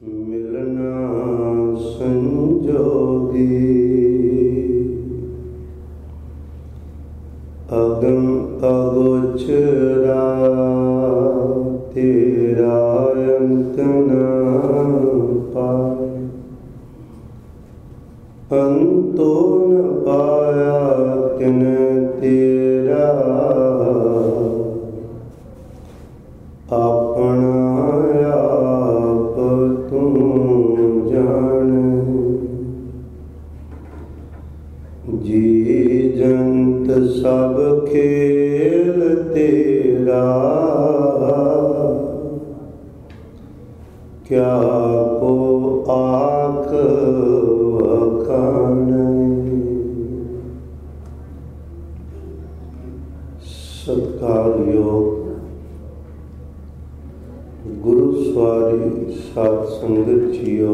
ਮਿਲਣਾ ਸੰਜੋਗੀ ਅਗਮ ਅਗੋਚਰਾ ਤੇਰਾ ਅੰਤ ਨ ਪਾਏ ਅੰਤੋ ਨ ਪਾਇਆ ਤਿਨ ਤੇਰਾ ਆਪਣਾ ਆਪ ਤੂੰ ਜਾਣ ਜੀ ਜੰਤ ਸਭ ਖੇਲ ਤੇਰਾ ਕਿਆ ਕੋ ਆਖ ਵਖਾਣ। ਸਤਿਕਾਰਯੋਗ ਗੁਰੂ ਸਵਾਰੀ ਸਾਧ ਸੰਗਤ ਜੀਓ,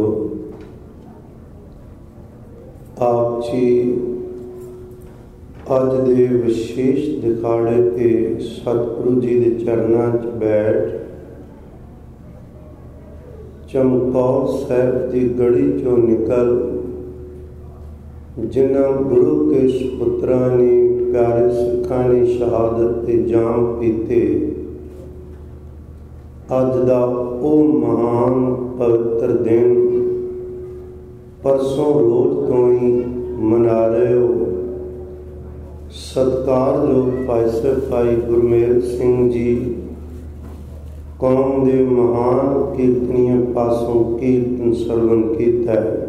ਆਪ ਜੀ ਅੱਜ ਦੇ ਵਿਸ਼ੇਸ਼ ਦਿਖਾੜੇ 'ਤੇ ਸਤਿਗੁਰੂ ਜੀ ਦੇ ਚਰਨਾਂ 'ਚ ਬੈਠ ਚਮਕੌਰ ਸਾਹਿਬ ਦੀ ਗੜੀ 'ਚੋਂ ਨਿਕਲ ਜਿਨ੍ਹਾਂ ਗੁਰੂ ਕੇ ਸਪੁੱਤਰਾਂ ਨੇ ਪਿਆਰੇ ਸਿੱਖਾਂ ਨੇ ਸ਼ਹਾਦਤ ਤੇ ਜਾਮ ਪੀਤੇ, ਅੱਜ ਦਾ ਉਹ ਮਹਾਨ ਪਵਿੱਤਰ ਦਿਨ ਪਰਸੋਂ ਰੋਜ਼ ਤੋਂ ਹੀ ਮਨਾ ਰਹੇ ਹੋ। ਸਤਿਕਾਰਯੋਗ ਭਾਈ ਸਾਹਿਬ ਭਾਈ ਗੁਰਮੇਲ ਸਿੰਘ ਜੀ ਕੌਮ ਦੇ ਮਹਾਨ ਕੀਰਤਨੀਆਂ ਪਾਸੋਂ ਕੀਰਤਨ ਸਰਵਣ ਕੀਤਾ ਹੈ।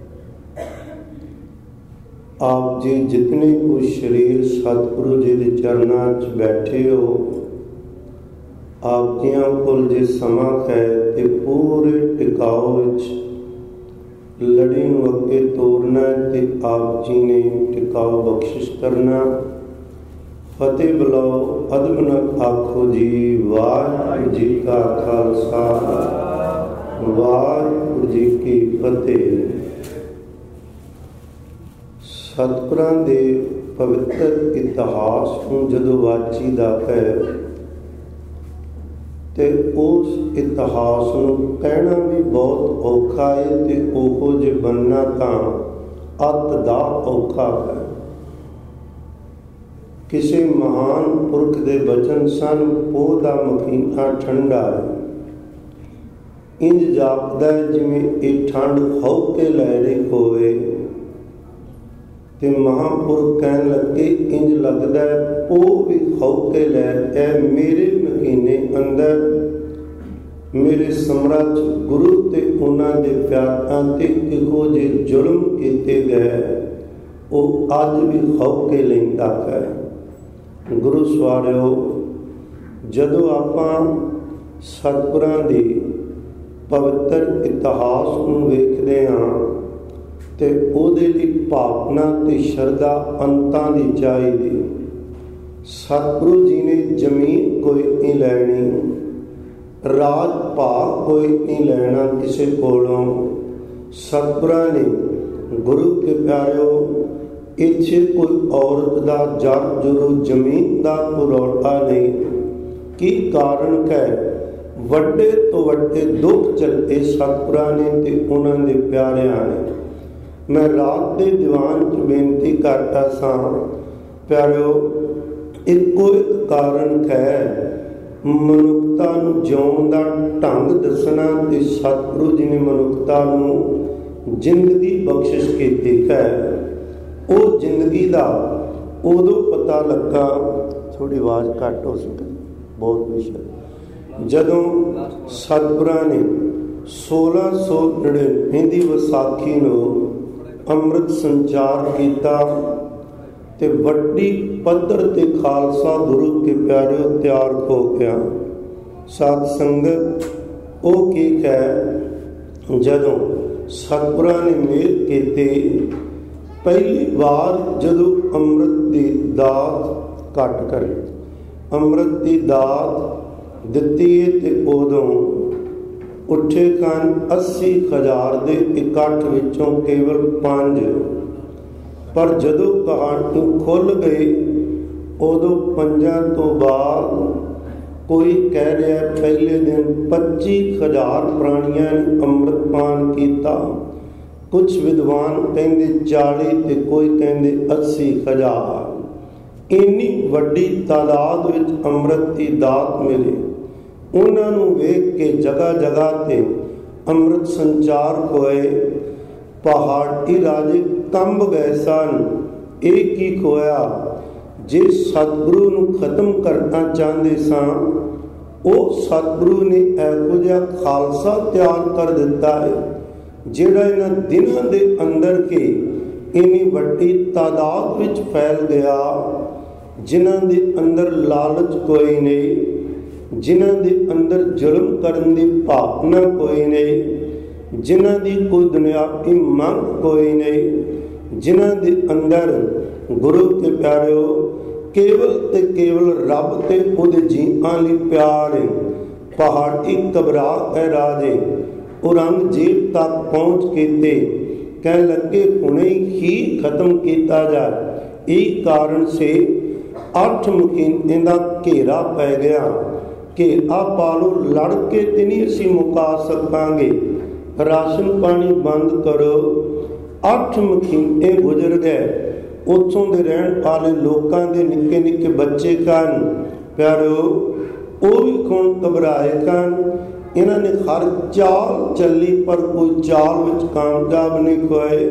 ਆਪ ਜੀ ਜਿਤਨੇ ਕੋ ਸਰੀਰ ਸਤਿਗੁਰੂ ਜੀ ਦੇ ਚਰਨਾਂ 'ਚ ਬੈਠੇ ਹੋ, ਆਪ ਜੀਆਂ ਕੋਲ ਜੇ ਸਮਾਂ ਹੈ ਤੇ ਪੂਰੇ ਟਿਕਾਓ ਵਿੱਚ ਲੜੀ ਨੂੰ ਅੱਗੇ ਤੋਰਨਾ ਤੇ ਆਪ ਜੀ ਨੇ ਟਿਕਾਓ ਬਖਸ਼ਿਸ਼ ਕਰਨਾ। ਫਤਿਹ ਬੁਲਾਓ, ਅਦਬ ਨਾਲ ਆਖੋ ਜੀ ਵਾਹਿਗੁਰੂ ਜੀ ਕਾ ਖਾਲਸਾ ਵਾਹਿਗੁਰੂ ਜੀ ਕੀ ਫਤਿਹ। ਸਤਿਗੁਰਾਂ ਦੇ ਪਵਿੱਤਰ ਇਤਿਹਾਸ ਨੂੰ ਜਦੋਂ ਵਾਚੀਦਾ ਹੈ ਤੇ ਉਸ ਇਤਿਹਾਸ ਨੂੰ ਕਹਿਣਾ ਵੀ ਬਹੁਤ ਔਖਾ ਹੈ ਤੇ ਉਹੋ ਜਿਹੇ ਬਣਨਾ ਤਾਂ ਅੱਤ ਦਾ ਔਖਾ ਹੈ। ਕਿਸੇ ਮਹਾਨ ਪੁਰਖ ਦੇ ਬਚਨ ਸਨ, ਪੋਹ ਦਾ ਮਖੀਨਾ ਠੰਡਾ ਹੈ, ਇੰਜ ਜਾਪਦਾ ਜਿਵੇਂ ਇਹ ਠੰਡ ਹੋ ਕੇ ਲੈ ਰਹੀ ਹੋਵੇ। ਤੇ ਮਹਾਂਪੁਰਖ ਕਹਿਣ ਲੱਗੇ ਇੰਜ ਲੱਗਦਾ ਉਹ ਵੀ ਹੋ ਕੇ ਲੈ ਇਹ ਮੇਰੇ ਮਹੀਨੇ ਅੰਦਰ ਮੇਰੇ ਸਮਰਾਟ ਗੁਰੂ ਤੇ ਉਹਨਾਂ ਦੇ ਪਿਆਰਿਆਂ ਤੇ ਇਹੋ ਜਿਹੇ ਜ਼ੁਲਮ ਕੀਤੇ ਗਏ, ਉਹ ਅੱਜ ਵੀ ਹੋ ਕੇ ਲੈਂਦਾ ਹੈ। ਗੁਰੂ ਸਵਾਰਿਓ, ਜਦੋਂ ਆਪਾਂ ਸਤਿਗੁਰਾਂ ਦੀ ਪਵਿੱਤਰ ਇਤਿਹਾਸ ਨੂੰ ਵੇਖਦੇ ਹਾਂ ਤੇ ਉਹਦੇ ਲਈ ਭਾਵਨਾ ਤੇ ਸ਼ਰਧਾ ਅੰਤਾਂ ਦੀ ਚਾਹੀਦੀ। ਸਤਿਗੁਰੂ ਜੀ ਨੇ ਜ਼ਮੀਨ ਕੋਈ ਨਹੀਂ ਲੈਣੀ, ਰਾਜ ਭਾਗ ਕੋਈ ਨਹੀਂ ਲੈਣਾ ਕਿਸੇ ਕੋਲੋਂ। ਸਤਿਗੁਰਾਂ ਨੇ ਗੁਰੂ ਕੇ ਪਿਆਰਿਓ ਇੱਥੇ ਕੋਈ ਔਰਤ ਦਾ ਜਰ ਜੁਰੂ ਜ਼ਮੀਨ ਦਾ ਪੁਰੌਠਾ ਨਹੀਂ। ਕੀ ਕਾਰਨ ਹੈ? ਵੱਡੇ ਤੋਂ ਵੱਡੇ ਦੁੱਖ ਝੱਲੇ ਸਤਿਗੁਰਾਂ ਨੇ ਤੇ ਉਹਨਾਂ ਦੇ ਪਿਆਰਿਆਂ ਨੇ। ਮੈਂ ਰਾਤ ਦੇ ਦੀਵਾਨ 'ਚ ਬੇਨਤੀ ਕਰਦਾ ਸਾਂ, ਪਿਆਰਿਓ ਇੱਕੋ ਇੱਕ ਕਾਰਨ ਹੈ ਮਨੁੱਖਤਾ ਨੂੰ ਜਿਉਣ ਦਾ ਢੰਗ ਦੱਸਣਾ ਤੇ ਸਤਿਗੁਰੂ ਜੀ ਨੇ ਮਨੁੱਖਤਾ ਨੂੰ ਜ਼ਿੰਦਗੀ ਬਖਸ਼ਿਸ਼ ਕੀਤੀ ਹੈ। ਉਹ ਜ਼ਿੰਦਗੀ ਦਾ ਉਦੋਂ ਪਤਾ ਲੱਗਾ, ਥੋੜੀ ਆਵਾਜ਼ ਘੱਟ ਹੋ ਸਕਦੀ ਬਹੁਤ ਵਿਸ਼ਾ, ਜਦੋਂ ਸਤਿਗੁਰਾਂ ਨੇ 1699 ਦੀ ਵਿਸਾਖੀ ਨੂੰ ਅੰਮ੍ਰਿਤ ਸੰਚਾਰ ਕੀਤਾ ਤੇ ਵੱਡੀ ਪੱਧਰ ਤੇ ਖਾਲਸਾ ਗੁਰੂ ਕੇ ਪਿਆਰਿਓ ਤਿਆਰ ਹੋ ਗਿਆ। ਸਾਧ ਸੰਗਤ ਉਹ ਕੀ ਹੈ, ਜਦੋਂ ਸਤਿਗੁਰਾਂ ਨੇ ਮਿਹਰ ਕੀਤੀ, ਪਹਿਲੀ ਵਾਰ ਜਦੋਂ ਅੰਮ੍ਰਿਤ ਦੀ ਦਾਤ ਘੱਟ ਕਰੇ, ਅੰਮ੍ਰਿਤ ਦੀ ਦਾਤ ਦਿੱਤੀ ਹੈ ਤੇ ਉਦੋਂ ਉੱਠੇ ਕਨ 80,000 ਦੇ ਇਕੱਠ ਵਿੱਚੋਂ ਕੇਵਲ 5, ਪਰ ਜਦੋਂ ਕਹਾਣੀ ਖੁੱਲ੍ਹ ਗਈ ਉਦੋਂ 5 ਤੋਂ ਬਾਅਦ ਕੋਈ ਕਹਿ ਰਿਹਾ ਪਹਿਲੇ ਦਿਨ 25,000 ਪ੍ਰਾਣੀਆਂ ਨੇ ਅੰਮ੍ਰਿਤਪਾਨ ਕੀਤਾ। ਕੁਝ ਵਿਦਵਾਨ ਕਹਿੰਦੇ 40 ਤੇ ਕੋਈ ਕਹਿੰਦੇ 80,000। ਇੰਨੀ ਵੱਡੀ ਤਾਦਾਦ ਵਿੱਚ ਅੰਮ੍ਰਿਤ ਦੀ ਦਾਤ ਮਿਲੇ। ਉਹਨਾਂ ਨੂੰ ਵੇਖ ਕੇ ਜਗ੍ਹਾ ਜਗ੍ਹਾ ਤੇ ਅੰਮ੍ਰਿਤ ਸੰਚਾਰ ਹੋਏ। ਪਹਾੜੀ ਰਾਜੇ ਕੰਬ ਗਏ ਸਨ। ਇਹ ਕੀ ਹੋਇਆ? ਜੇ ਸਤਿਗੁਰੂ ਨੂੰ ਖਤਮ ਕਰਨਾ ਚਾਹੁੰਦੇ ਸਾਂ, ਉਹ ਸਤਿਗੁਰੂ ਨੇ ਇਹੋ ਜਿਹਾ ਖਾਲਸਾ ਤਿਆਰ ਕਰ ਦਿੱਤਾ ਹੈ ਜਿਹੜਾ ਇਹਨਾਂ ਦਿਨਾਂ ਦੇ ਅੰਦਰ ਕੇ ਇੰਨੀ ਵੱਡੀ ਤਾਦਾਦ ਵਿੱਚ ਫੈਲ ਗਿਆ। ਜਿਨ੍ਹਾਂ ਦੇ ਅੰਦਰ ਲਾਲਚ ਕੋਈ ਨਹੀਂ, ਜਿਨ੍ਹਾਂ ਦੇ ਅੰਦਰ ਜ਼ੁਲਮ ਕਰਨ ਦੀ ਭਾਵਨਾ ਕੋਈ ਨਹੀਂ, ਜਿਨ੍ਹਾਂ ਦੀ ਕੋਈ ਦੁਨਿਆਵੀ ਮੰਗ ਕੋਈ ਨਹੀਂ, ਜਿਨ੍ਹਾਂ ਦੇ ਅੰਦਰ ਗੁਰੂ ਕੇ ਪਿਆਰਿਓ ਕੇਵਲ ਤੇ ਕੇਵਲ ਰੱਬ ਤੇ ਉਹਦੇ ਜੀਵਾਂ ਲਈ ਪਿਆਰ ਹੈ। ਪਹਾੜੀ ਘਬਰਾ ਕੇ ਰਾਜੇ ਔਰੰਗਜ਼ੇਬ ਤੱਕ ਪਹੁੰਚ ਕੇ ਤੇ ਕਹਿਣ ਲੱਗੇ ਹੁਣੇ ਹੀ ਖਤਮ ਕੀਤਾ ਜਾਏ। ਇਹ ਕਾਰਨ ਸੇ 8 ਮਹੀਨੇ ਦਾ ਘੇਰਾ ਪੈ ਗਿਆ ਕਿ ਆ ਪਾਲੋ ਲੜ ਕੇ ਤੇ ਨਹੀਂ ਅਸੀਂ ਮੁਕਾ ਸਕਾਂਗੇ, ਰਾਸ਼ਨ ਪਾਣੀ ਬੰਦ ਕਰੋ। 8 ਮਹੀਨੇ ਗੁਜ਼ਰ ਗਏ। ਉੱਥੋਂ ਦੇ ਰਹਿਣ ਵਾਲੇ ਲੋਕਾਂ ਦੇ ਨਿੱਕੇ ਨਿੱਕੇ ਬੱਚੇ ਕਾਰਨ ਪਿਆਰਿਓ ਉਹ ਵੀ ਹੁਣ ਘਬਰਾਏ ਕਾਰਨ ਇਹਨਾਂ ਨੇ ਹਰ ਚਾਲ ਚੱਲੀ ਪਰ ਕੋਈ ਚਾਲ ਵਿੱਚ ਕਾਮਯਾਬ ਨਹੀਂ ਹੋਏ।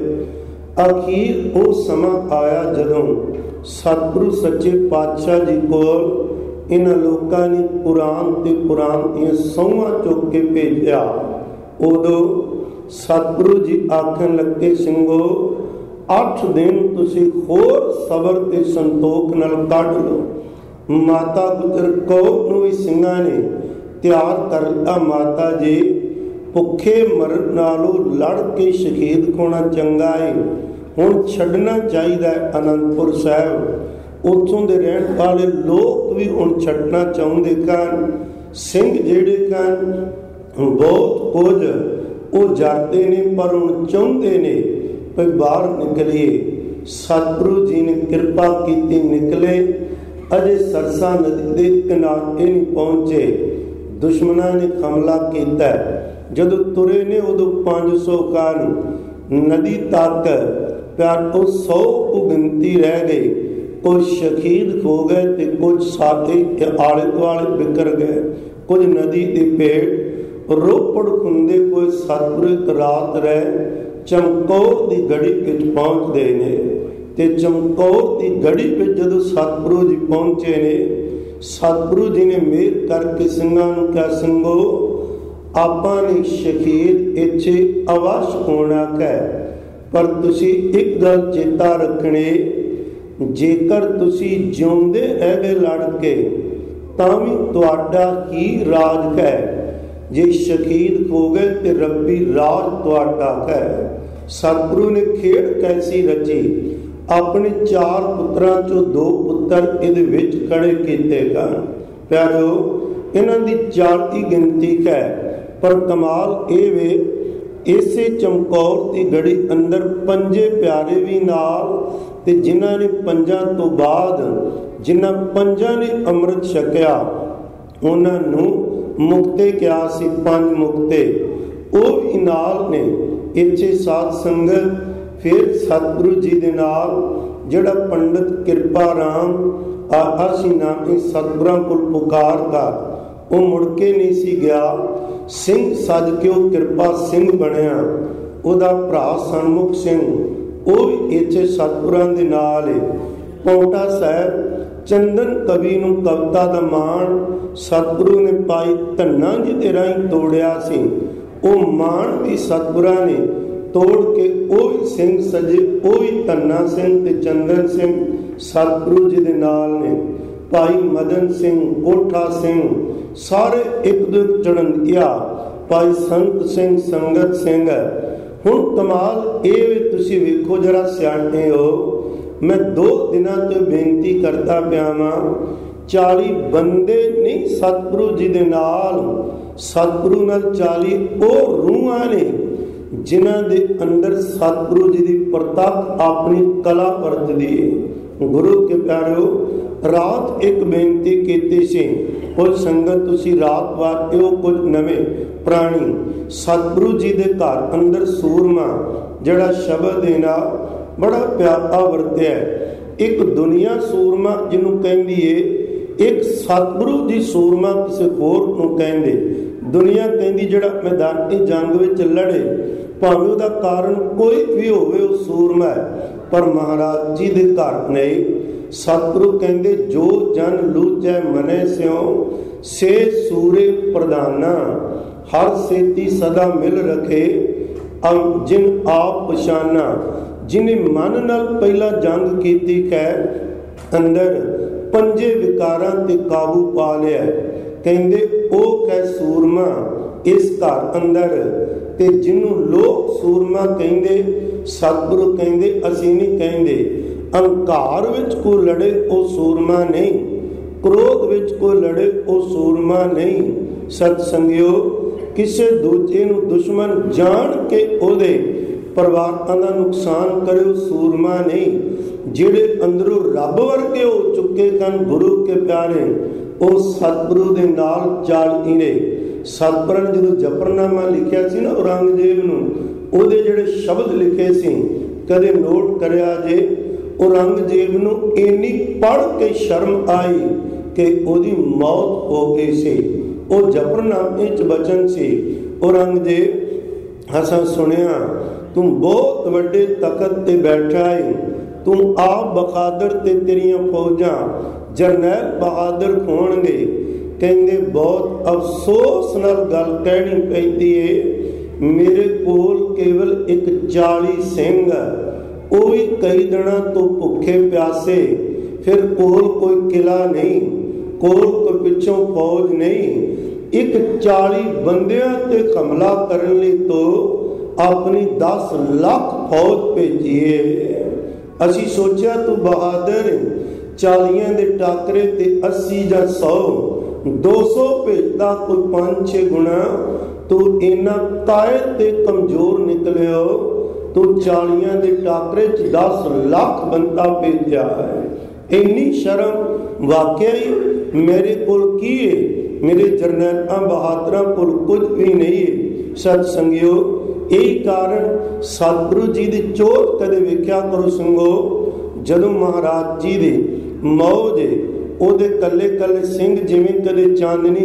ਅਖੀਰ ਉਹ ਸਮਾਂ ਆਇਆ ਜਦੋਂ ਸਤਿਗੁਰੂ ਸੱਚੇ ਪਾਤਸ਼ਾਹ ਜੀ ਕੋਲ ਇਹਨਾਂ ਲੋਕਾਂ ਨੇ ਕੁਰਾਨ ਤੇ ਕੁਰਾਨ ਦੀਆਂ ਸਹੁੰਆਂ ਚੁੱਕ ਕੇ ਭੇਜਿਆ। ਉਦੋਂ ਸਤਿਗੁਰੂ ਜੀ ਆਖਣ ਲੱਗੇ ਸਿੰਘੋ 8 ਦਿਨ ਤੁਸੀਂ ਹੋਰ ਸਬਰ ਤੇ ਸੰਤੋਖ ਨਾਲ ਕੱਢ ਲਓ। ਮਾਤਾ ਗੁਜਰ ਕੌਰ ਨੂੰ ਵੀ ਸਿੰਘਾਂ ਨੇ ਤਿਆਰ ਕਰ ਲਿਆ। ਮਾਤਾ ਜੀ ਭੁੱਖੇ ਮਰਨ ਨਾਲੋਂ ਲੜ ਕੇ ਸ਼ਹੀਦ ਹੋਣਾ ਚੰਗਾ ਹੈ, ਹੁਣ ਛੱਡਣਾ ਚਾਹੀਦਾ ਅਨੰਦਪੁਰ ਸਾਹਿਬ। ਉੱਥੋਂ ਦੇ ਰਹਿਣ ਵਾਲੇ ਲੋਕ ਵੀ ਹੁਣ ਛੱਡਣਾ ਚਾਹੁੰਦੇ ਹਨ। ਸਿੰਘ ਜਿਹੜੇ ਹਨ ਬਹੁਤ ਕੁਝ ਉਹ ਜਾਂਦੇ ਨੇ ਪਰ ਹੁਣ ਚਾਹੁੰਦੇ ਨੇ ਵੀ ਬਾਹਰ ਨਿਕਲੀਏ। ਸਤਿਗੁਰੂ ਜੀ ਨੇ ਕਿਰਪਾ ਕੀਤੀ, ਨਿਕਲੇ। ਅਜੇ ਸਰਸਾ ਨਦੀ ਦੇ ਕਿਨਾਰੇ ਨਹੀਂ ਪਹੁੰਚੇ, ਦੁਸ਼ਮਣਾਂ ਨੇ ਹਮਲਾ ਕੀਤਾ। ਜਦੋਂ ਤੁਰੇ ਨੇ ਉਦੋਂ 500 ਕਾਰਨ ਨਦੀ ਤੱਕ ਪਿਆਰ ਤੋਂ 100 ਕੁ ਗਿਣਤੀ ਰਹਿ ਗਈ। ਕੁਝ ਸ਼ਹੀਦ ਹੋ ਗਏ ਤੇ ਕੁਝ ਸਾਥੀ ਆਲੇ ਦੁਆਲੇ ਬਿਖਰ ਗਏ। ਕੁਝ ਨਦੀ ਦੇ ਪੇੜ ਰੋਪੜ ਹੁੰਦੇ ਕੋਈ ਸਤਿਗੁਰੂ ਰਾਤ ਰਹਿ ਚਮਕੌਰ ਦੀ ਗੜੀ ਵਿੱਚ ਪਹੁੰਚਦੇ ਨੇ। ਤੇ ਚਮਕੌਰ ਦੀ ਗੜੀ ਵਿੱਚ ਜਦੋਂ ਸਤਿਗੁਰੂ ਜੀ ਪਹੁੰਚੇ ਨੇ, ਸਤਿਗੁਰੂ ਜੀ ਨੇ ਮਿਹਰ ਕਰਕੇ ਸਿੰਘਾਂ ਨੂੰ ਕਿਹਾ ਸਿੰਘੋ ਆਪਾਂ ਨੇ ਸ਼ਹੀਦ ਇੱਥੇ ਅਵਸ਼ ਹੋਣਾ ਹੈ, ਪਰ ਤੁਸੀਂ ਇੱਕ ਗੱਲ ਚੇਤਾ ਰੱਖਣੀ, ਜੇਕਰ ਤੁਸੀਂ ਜਿਉਂਦੇ ਰਹਿ ਗਏ ਲੜ ਕੇ ਤਾਂ ਵੀ ਤੁਹਾਡਾ ਹੀ ਰਾਜ ਹੈ, ਜੇ ਸ਼ਹੀਦ ਹੋ ਗਏ ਤੇ ਰੱਬੀ ਰਾਜ ਤੁਹਾਡਾ ਹੈ। ਸਤਿਗੁਰੂ ਨੇ ਖੇਡ ਕੈਸੀ ਰਚੀ, ਆਪਣੇ 4 ਪੁੱਤਰਾਂ ਚੋਂ 2 ਪੁੱਤਰ ਇਹਦੇ ਵਿੱਚ ਖੜੇ ਕੀਤੇ ਗਏ। ਪਿਆਰਿਓ ਇਹਨਾਂ ਦੀ 4 ਦੀ ਗਿਣਤੀ ਹੈ, ਪਰ ਕਮਾਲ ਇਹ ਵੇ ਇਸੇ ਚਮਕੌਰ ਦੀ ਗੜੀ ਅੰਦਰ 5 ਪਿਆਰੇ ਵੀ ਨਾਲ, ਤੇ ਜਿਨ੍ਹਾਂ ਨੇ 5 ਤੋਂ ਬਾਅਦ ਜਿਨ੍ਹਾਂ 5 ਨੇ ਅੰਮ੍ਰਿਤ ਛਕਿਆ ਉਹਨਾਂ ਨੂੰ ਮੁਕਤੇ ਕਿਹਾ ਸੀ। 5 ਮੁਕਤੇ ਉਹ ਵੀ ਨਾਲ ਨੇ। ਇੱਥੇ ਸਾਧ ਸੰਗਤ ਫਿਰ ਸਤਿਗੁਰੂ ਜੀ ਦੇ ਨਾਲ ਜਿਹੜਾ ਪੰਡਤ ਕਿਰਪਾ ਰਾਮ ਅਸੀਂ ਨਾਮੀ ਸਤਿਗੁਰਾਂ ਕੋਲ ਪੁਕਾਰਦਾ, ਉਹ ਮੁੜ ਕੇ ਨਹੀਂ ਸੀ ਗਿਆ। ਸਿੰਘ ਸੱਜ ਕੇ ਉਹ ਕਿਰਪਾ ਸਿੰਘ ਬਣਿਆ। ਉਹਦਾ ਭਰਾ ਸਨਮੁਖ ਸਿੰਘ ਉਹ ਵੀ ਇੱਥੇ ਸਤਿਗੁਰਾਂ ਦੇ ਨਾਲ ਹੈ। ਪੌਂਟਾ ਸਾਹਿਬ ਚੰਦਨ ਕਵੀ ਨੂੰ ਕਵਿਤਾ ਦਾ ਮਾਣ ਸਤਿਗੁਰੂ ਨੇ ਪਾਈ ਧੰਨਾ ਜੀ ਦੇ ਰਾਹੀਂ ਤੋੜਿਆ ਸੀ। ਉਹ ਮਾਣ ਵੀ ਸਤਿਗੁਰਾਂ ਨੇ ਤੋੜ ਕੇ ਉਹ ਵੀ ਸਿੰਘ ਸਜੇ, ਉਹ ਵੀ ਧੰਨਾ ਸਿੰਘ ਤੇ ਚੰਦਨ ਸਿੰਘ ਸਤਿਗੁਰੂ ਜੀ ਦੇ ਨਾਲ ਨੇ। ਭਾਈ ਮਦਨ ਸਿੰਘ, ਕੋਠਾ ਸਿੰਘ ਸਾਰੇ ਇੱਕ ਦੂਜੇ ਚੜ੍ਹਨਿਆ, ਭਾਈ ਸੰਤ ਸਿੰਘ, ਸੰਗਤ ਸਿੰਘ। ਹੁਣ ਕਮਾਲ ਇਹ ਵੀ ਤੁਸੀਂ ਵੇਖੋ ਜਰਾ ਸਿਆਣੇ ਹੋ, ਮੈਂ 2 ਦਿਨਾਂ ਤੋਂ ਬੇਨਤੀ ਕਰਦਾ ਪਿਆ ਵਾਂ, 40 ਬੰਦੇ ਨਹੀਂ ਸਤਿਗੁਰੂ ਜੀ ਦੇ ਨਾਲ, ਸਤਿਗੁਰੂ ਨਾਲ 40 ਉਹ ਰੂਹਾਂ ਨੇ ਜਿਨ੍ਹਾਂ ਦੇ ਅੰਦਰ ਸਤਿਗੁਰੂ ਜੀ ਦੀ ਪ੍ਰਤੱਖ ਆਪਣੀ ਕਲਾ ਵਰਤਦੀ ਹੈ। ਗੁਰੂ ਕੇ ਪਿਆਰਿਓ, ਰਾਤ ਇੱਕ ਬੇਨਤੀ ਕੀਤੀ ਸੀ, ਉਹ ਸੰਗਤ ਤੁਸੀਂ ਰਾਤ ਵਾਰਿਓ ਕੁਝ ਨਵੇਂ ਪ੍ਰਾਣੀ। ਸਤਿਗੁਰੂ ਜੀ ਦੇ ਘਰ ਅੰਦਰ ਸੂਰਮਾ ਜਿਹੜਾ ਸ਼ਬਦ ਦੇ ਨਾਲ ਬੜਾ ਪਿਆਰਾ ਵਰਤਿਆ। ਇੱਕ ਦੁਨੀਆ ਸੂਰਮਾ ਜਿਹਨੂੰ ਕਹਿੰਦੀ ਏ, ਇੱਕ ਸਤਿਗੁਰੂ ਜੀ ਸੂਰਮਾ ਕਿਸੇ ਹੋਰ ਨੂੰ ਕਹਿੰਦੇ। ਦੁਨੀਆ ਕਹਿੰਦੀ ਜਿਹੜਾ ਮੈਦਾਨੀ ਜੰਗ ਵਿੱਚ ਲੜੇ, ਭਾਵੇਂ ਉਹਦਾ ਕਾਰਨ ਕੋਈ ਵੀ ਹੋਵੇ, ਉਹ ਸੂਰਮਾ ਹੈ। ਪਰ ਮਹਾਰਾਜ ਜੀ ਦੇ ਘਰ ਨਹੀਂ। ਸਤਿਗੁਰੂ ਕਹਿੰਦੇ ਜੋ ਜਨ ਲੂਚੈ ਮਨੈ ਸਿਉ ਸੇ ਸੂਰੇ ਪ੍ਰਧਾਨਾ, ਹਰ ਸੇਤੀ ਸਦਾ ਮਿਲ ਰਖੇ ਜਿਨ ਆਪ ਪਛਾਨਾ। ਜਿਹਨੇ ਮਨ ਨਾਲ ਪਹਿਲਾਂ ਜੰਗ ਕੀਤੀ ਕਹਿ ਅੰਦਰ ਪੰਜੇ ਵਿਕਾਰਾਂ ਤੇ ਕਾਬੂ ਪਾ ਲਿਆ, ਕਹਿੰਦੇ ਉਹ ਕਹਿ ਸੂਰਮਾ ਇਸ ਘਰ ਅੰਦਰ। ਤੇ ਜਿਹਨੂੰ ਲੋਕ ਸੂਰਮਾ ਕਹਿੰਦੇ, ਸਤਿਗੁਰੂ ਕਹਿੰਦੇ ਅਸੀਂ ਨਹੀਂ ਕਹਿੰਦੇ। ਅਹੰਕਾਰ ਵਿੱਚ ਕੋਈ ਲੜੇ ਉਹ ਸੂਰਮਾ ਨਹੀਂ, ਕ੍ਰੋਧ ਵਿੱਚ ਕੋਈ ਲੜੇ ਉਹ ਸੂਰਮਾ ਨਹੀਂ। ਸਤ ਸੰਗਿਓ, ਕਿਸੇ ਦੂਜੇ ਨੂੰ ਦੁਸ਼ਮਣ ਜਾਣ ਕੇ ਉਹਦੇ ਪਰਿਵਾਰਾਂ ਦਾ ਨੁਕਸਾਨ ਕਰਿਓ ਸੂਰਮਾ ਨਹੀਂ। ਜਿਹੜੇ ਅੰਦਰੋਂ ਰੱਬ ਵਰਗੇ ਹੋ ਚੁੱਕੇ ਹਨ ਗੁਰੂ ਕੇ ਪਿਆਰੇ, ਉਹ ਸਤਿਗੁਰੂ ਦੇ ਨਾਲ ਚਾਲ ਨੇ। ਸਤਿਗੁਰਾਂ ਨੇ ਜਦੋਂ ਜਫਰਨਾਮਾ ਲਿਖਿਆ ਸੀ ਨਾ ਔਰੰਗਜ਼ੇਬ ਨੂੰ, ਉਹਦੇ ਜਿਹੜੇ ਸ਼ਬਦ ਲਿਖੇ ਸੀ, ਕਦੇ ਨੋਟ ਕਰਿਆ ਜੇ, ਔਰੰਗਜ਼ੇਬ ਨੂੰ ਇੰਨੀ ਪੜ੍ਹ ਕੇ ਸ਼ਰਮ ਆਈ ਕਿ ਉਹਦੀ ਮੌਤ ਹੋ ਗਈ ਸੀ। ਉਹ ਜਫਰਨਾਮੇ 'ਚ ਬਚਨ ਸੀ, ਔਰੰਗਜ਼ੇਬ ਅਸਾਂ ਸੁਣਿਆ ਤੂੰ ਬਹੁਤ ਵੱਡੇ ਤਖਤ ਤੇ ਬੈਠਾ ਏ, ਤੂੰ ਆਪ ਬਹਾਦਰ ਤੇ ਤੇਰੀਆਂ ਫੌਜਾਂ ਜਰਨੈਲ ਬਹਾਦਰ ਹੋਣਗੇ। ਕਹਿੰਦੇ ਬਹੁਤ ਅਫਸੋਸ ਨਾਲ ਗੱਲ ਕਹਿਣੀ ਪੈਂਦੀ ਏ, ਮੇਰੇ ਕੋਲ ਕੇਵਲ ਇੱਕ 40 ਸਿੰਘ, ਉਹ ਵੀ ਕਈ ਦਿਨਾਂ ਤੋਂ ਭੁੱਖੇ ਪਿਆਸੇ। ਫਿਰ ਕੋਲ ਕੋਈ ਕਿਲਾ ਨਹੀਂ, ਕੋਲ ਕੋਈ ਪਿੱਛੋਂ ਫੌਜ ਨਹੀਂ। ਇੱਕ 40 ਬੰਦਿਆਂ ਤੇ ਹਮਲਾ ਕਰਨ ਲਈ ਤੋਂ ਆਪਣੀ 10 ਲੱਖ ਫੌਜ ਭੇਜੀਏ। ਅਸੀਂ ਸੋਚਿਆ ਤੂੰ ਬਹਾਦਰ, 40 ਦੇ ਟਾਕਰੇ ਤੇ 80 ਜਾਂ 100 200 ਭੇਜਦਾ, ਕੋਈ 5-6 ਗੁਣਾ। ਤੂੰ ਇੰਨਾ ਕਾਇਰ ਤੇ ਕਮਜ਼ੋਰ ਨਿਕਲਿਓ, ਤੂੰ 40 ਦੇ ਟਾਕਰੇ 'ਚ 10 ਲੱਖ ਬੰਦਾ ਭੇਜਿਆ ਹੈ। ਇੰਨੀ ਸ਼ਰਮ। ਵਾਕਿਆ ਹੀ ਮੇਰੇ ਕੋਲ ਕੀ ਹੈ, ਮੇਰੇ ਜਰਨੈਲਾਂ ਬਹਾਦਰਾਂ ਕੋਲ ਕੁਝ ਵੀ ਨਹੀਂ ਹੈ। ਸਤ ਸੰਗਿਓ, ਇਹੀ ਕਾਰਨ ਸਤਿਗੁਰੂ ਜੀ ਦੀ ਚੋਟ ਕਦੇ ਵੇਖਿਆ ਕਰੋ ਸੰਗੋ। ਜਦੋਂ ਮਹਾਰਾਜ ਜੀ ਦੇ ਮੌਜ, ਉਹਦੇ ਕੱਲੇ ਕੱਲੇ ਸਿੰਘ, ਜਿਵੇਂ ਕਦੇ ਚਾਂਦਨੀ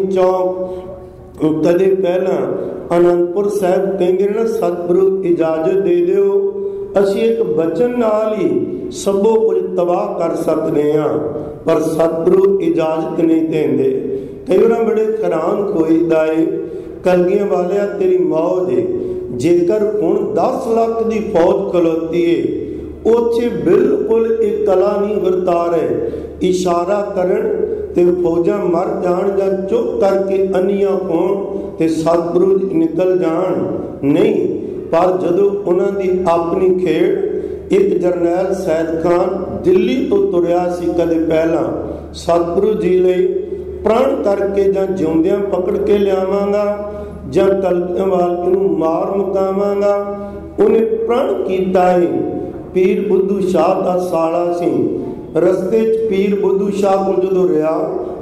ਚੌਕ, ਕਦੇ ਪਹਿਲਾਂ ਅਨੰਦਪੁਰ ਸਾਹਿਬ ਕਹਿੰਦੇ ਨਾ ਸਤਿਗੁਰੂ ਇਜਾਜ਼ਤ ਦੇ ਦਿਓ, ਅਸੀਂ ਇੱਕ ਬਚਨ ਨਾਲ ਹੀ ਸਭੋ ਕੁਝ ਤਬਾਹ ਕਰ ਸਕਦੇ ਹਾਂ। ਪਰ ਸਤਿਗੁਰੂ ਇਜਾਜ਼ਤ ਨਹੀਂ ਦਿੰਦੇ। ਕਈ ਵਾਰ ਬੜੇ ਹੈਰਾਨ ਹੋਈਦਾ ਏ, ਕਲਗੀਆਂ ਵਾਲਿਆ ਤੇਰੀ ਮੌਜ ਏ, ਜੇਕਰ ਹੁਣ 10 ਲੱਖ ਦੀ ਫੌਜ ਖਲੋਤੀ ਏ, ਉੱਥੇ ਬਿਲਕੁਲ ਇੱਕ ਕਲਾ ਨਹੀਂ ਵਰਤਾ ਰਹੇ। ਇਸ਼ਾਰਾ ਕਰਨ ਤੇ ਫੌਜਾਂ ਮਰ ਜਾਣ ਜਾਂ ਚੁੱਪ ਕਰਕੇ ਅੰਨੀਆਂ ਹੋਣ ਤੇ ਸਤਿਗੁਰੂ ਨਿਕਲ ਜਾਣ, ਨਹੀਂ। ਪਰ ਜਦੋਂ ਉਹਨਾਂ ਦੀ ਆਪਣੀ ਖੇਡ, ਇੱਕ ਜਰਨੈਲ ਸੈਦ ਖਾਨ ਦਿੱਲੀ ਤੋਂ ਤੁਰਿਆ ਸੀ ਕਦੇ ਪਹਿਲਾਂ, ਸਤਿਗੁਰੂ ਜੀ ਲਈ ਪ੍ਰਣ ਕਰਕੇ ਜਾਂ ਜਿਉਂਦਿਆਂ ਪਕੜ ਕੇ ਲਿਆਵਾਂਗਾ ਜਾਂ ਕਲਗੀਆਂ ਵਾਲੇ ਨੂੰ ਮਾਰ ਮੁਕਾਵਾਂਗਾ, ਉਹਨੇ ਪ੍ਰਣ ਕੀਤਾ ਹੈ। ਪੀਰ ਬੁੱਧੂ ਸ਼ਾਹ ਦਾ ਸਾਲਾ ਸੀ। ਰਸਤੇ 'ਚ ਪੀਰ ਬੁੱਧੂ ਸ਼ਾਹ ਕੋਲ ਜਦੋਂ ਰਿਹਾ,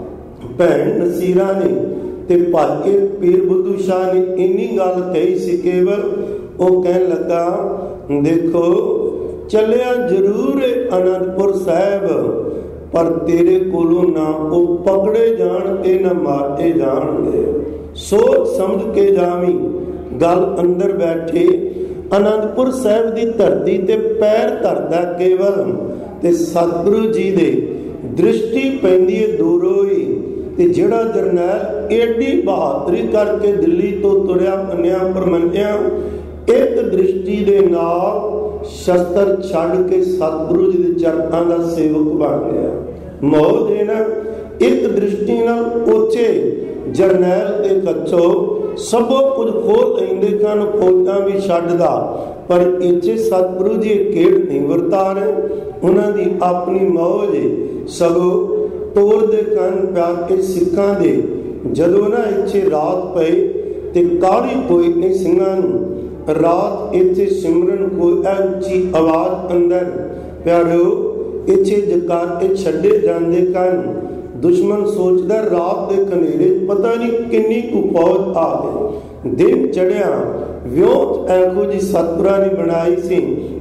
ਭੈਣ ਨਸੀਰਾ ਨੇ ਤੇ ਭਾਈ ਪੀਰ ਬੁੱਧੂ ਸ਼ਾਹ ਨੇ ਇੰਨੀ ਗੱਲ ਕਹੀ ਸੀ, ਕੇਵਲ ਉਹ ਕਹਿਣ ਲੱਗਾ, ਦੇਖੋ ਚੱਲਿਆ ਜ਼ਰੂਰ ਹੈ ਅਨੰਦਪੁਰ ਸਾਹਿਬ, ਪਰ ਤੇਰੇ ਕੋਲੋਂ ਨਾ ਉਹ ਪਕੜੇ ਜਾਣ ਤੇ ਨਾ ਮਾਰੇ ਜਾਣਗੇ। ਸੋਚ ਸਮਝ ਕੇ ਜਾਵੀਂ। ਗੱਲ ਅੰਦਰ ਬੈਠੇ ਅਨੰਦਪੁਰ ਸਾਹਿਬ ਦੀ ਧਰਤੀ ਤੇ ਪੈਰ ਧਰਦਾ ਕੇਵਲ, ਤੇ ਸਤਿਗੁਰੂ ਜੀ ਦੇ ਦ੍ਰਿਸ਼ਟੀ ਪੈਂਦੀ ਹੈ ਦੂਰੋਂ ਹੀ। ਤੇ ਜਿਹੜਾ ਜਰਨੈਲ ਏਡੀ ਬਹਾਦਰੀ ਕਰਕੇ ਦਿੱਲੀ ਤੋਂ ਤੁਰਿਆ ਮੰਨਿਆ ਪਰਮੰਨਿਆ, ਇੱਕ ਦ੍ਰਿਸ਼ਟੀ ਦੇ ਨਾਲ ਸ਼ਸਤਰ ਛੱਡ ਕੇ ਸਤਿਗੁਰੂ ਜੀ ਦੇ ਚਰਨਾਂ ਦਾ ਸੇਵਕ ਬਣ ਗਿਆ। ਮੌਤ ਹੈ ਨਾ, ਇੱਕ ਦ੍ਰਿਸ਼ਟੀ ਨਾਲ ਉੱਚੇ ਜਰਨੈਲ ਦੇ ਕੱਛੋ ਸਭੋ ਕੁਝ ਖੋਲ ਲੈਂਦੇ ਹਨ, ਫੌਜਾਂ ਵੀ ਛੱਡਦਾ। ਪਰ ਇੱਥੇ ਸਤਿਗੁਰੂ ਜੀ ਖੇਡ ਨਹੀਂ ਵਰਤਾ ਰਹੇ। ਉਹਨਾਂ ਦੀ ਆਪਣੀ ਮੌਜ ਸਗੋਂ ਤੋੜਦੇ ਕੰਨ ਪਿਆਰ ਕੇ ਸਿੱਖਾਂ ਦੇ। ਜਦੋਂ ਨਾ ਇੱਥੇ ਰਾਤ ਪਈ ਤੇ ਕਾਹਲੀ ਕੋਈ ਨਹੀਂ ਸਿੰਘਾਂ ਨੂੰ, ਰਾਤ ਇੱਥੇ ਸਿਮਰਨ ਕੋਈ ਉੱਚੀ ਆਵਾਜ਼ ਅੰਦਰ। ਪਿਆਰਿਓ, ਇੱਥੇ ਜਕਾਰੇ ਛੱਡੇ ਜਾਂਦੇ ਕਨ। ਦੁਸ਼ਮਣ ਸੋਚਦਾ ਰਾਤ ਦੇ ਕਨੇਰੇ ਪਤਾ ਨਹੀਂ ਕਿੰਨੀ ਕੁ ਫੌਜ ਆ ਗਈ। ਦਿਨ ਚੜਿਆ, ਵਿਉਂਤ ਇਹੋ ਜੀ ਸਤਿਗੁਰਾਂ ਨੇ ਬਣਾਈ ਸੀ।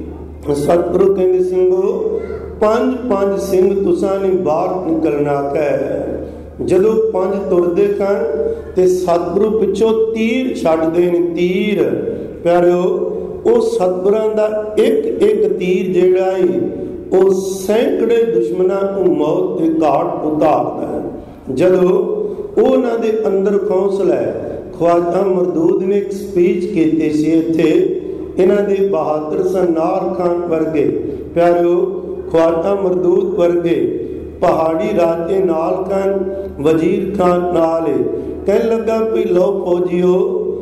ਸਤਿਗੁਰੂ ਕਹਿੰਦੇ ਸਿੰਘੋ, 5 ਸਿੰਘ ਤੁਸਾਂ ਨੇ ਬਾਹਰ ਨਿਕਲਣਾ ਕਹਿ। ਜਦੋਂ 5 ਤੁਰਦੇ ਕਨ ਤੇ ਸਤਿਗੁਰੂ ਪਿੱਛੋਂ ਤੀਰ ਛੱਡਦੇ ਨੇ। ਤੀਰ ਪਿਆਰਿਓ, ਉਹ ਸਤਿਗੁਰਾਂ ਦਾ ਇੱਕ ਤੀਰ ਜਿਹੜਾ ਹੈ ਉਹ ਸੈਂਕੜੇ ਦੁਸ਼ਮਣਾਂ ਨੂੰ ਮੌਤ ਦੇ ਘਾਟ ਉਤਾਰਦਾ ਹੈ। ਜਦੋਂ ਉਹਨਾਂ ਦੇ ਅੰਦਰ ਕੌਂਸਲ ਹੈ। ਖਵਾਜਾ ਮਰਦੂਦ ਨੇ ਇੱਕ ਸਪੀਚ ਕੀਤੀ ਸੀ ਇੱਥੇ। ਇਹਨਾਂ ਦੇ ਬਹਾਦਰ ਨਾਰ ਖਾਨ ਵਰਗੇ ਪਿਆਰਿਓ, ਖਵਾਜਾ ਮਰਦੂਦ ਵਰਗੇ ਪਹਾੜੀ ਰਾਜੇ ਨਾਲ ਕਨ, ਵਜ਼ੀਰ ਖਾਨ ਨਾਲ ਕਹਿਣ ਲੱਗਾ ਵੀ ਲਓ ਫੌਜੀਓ,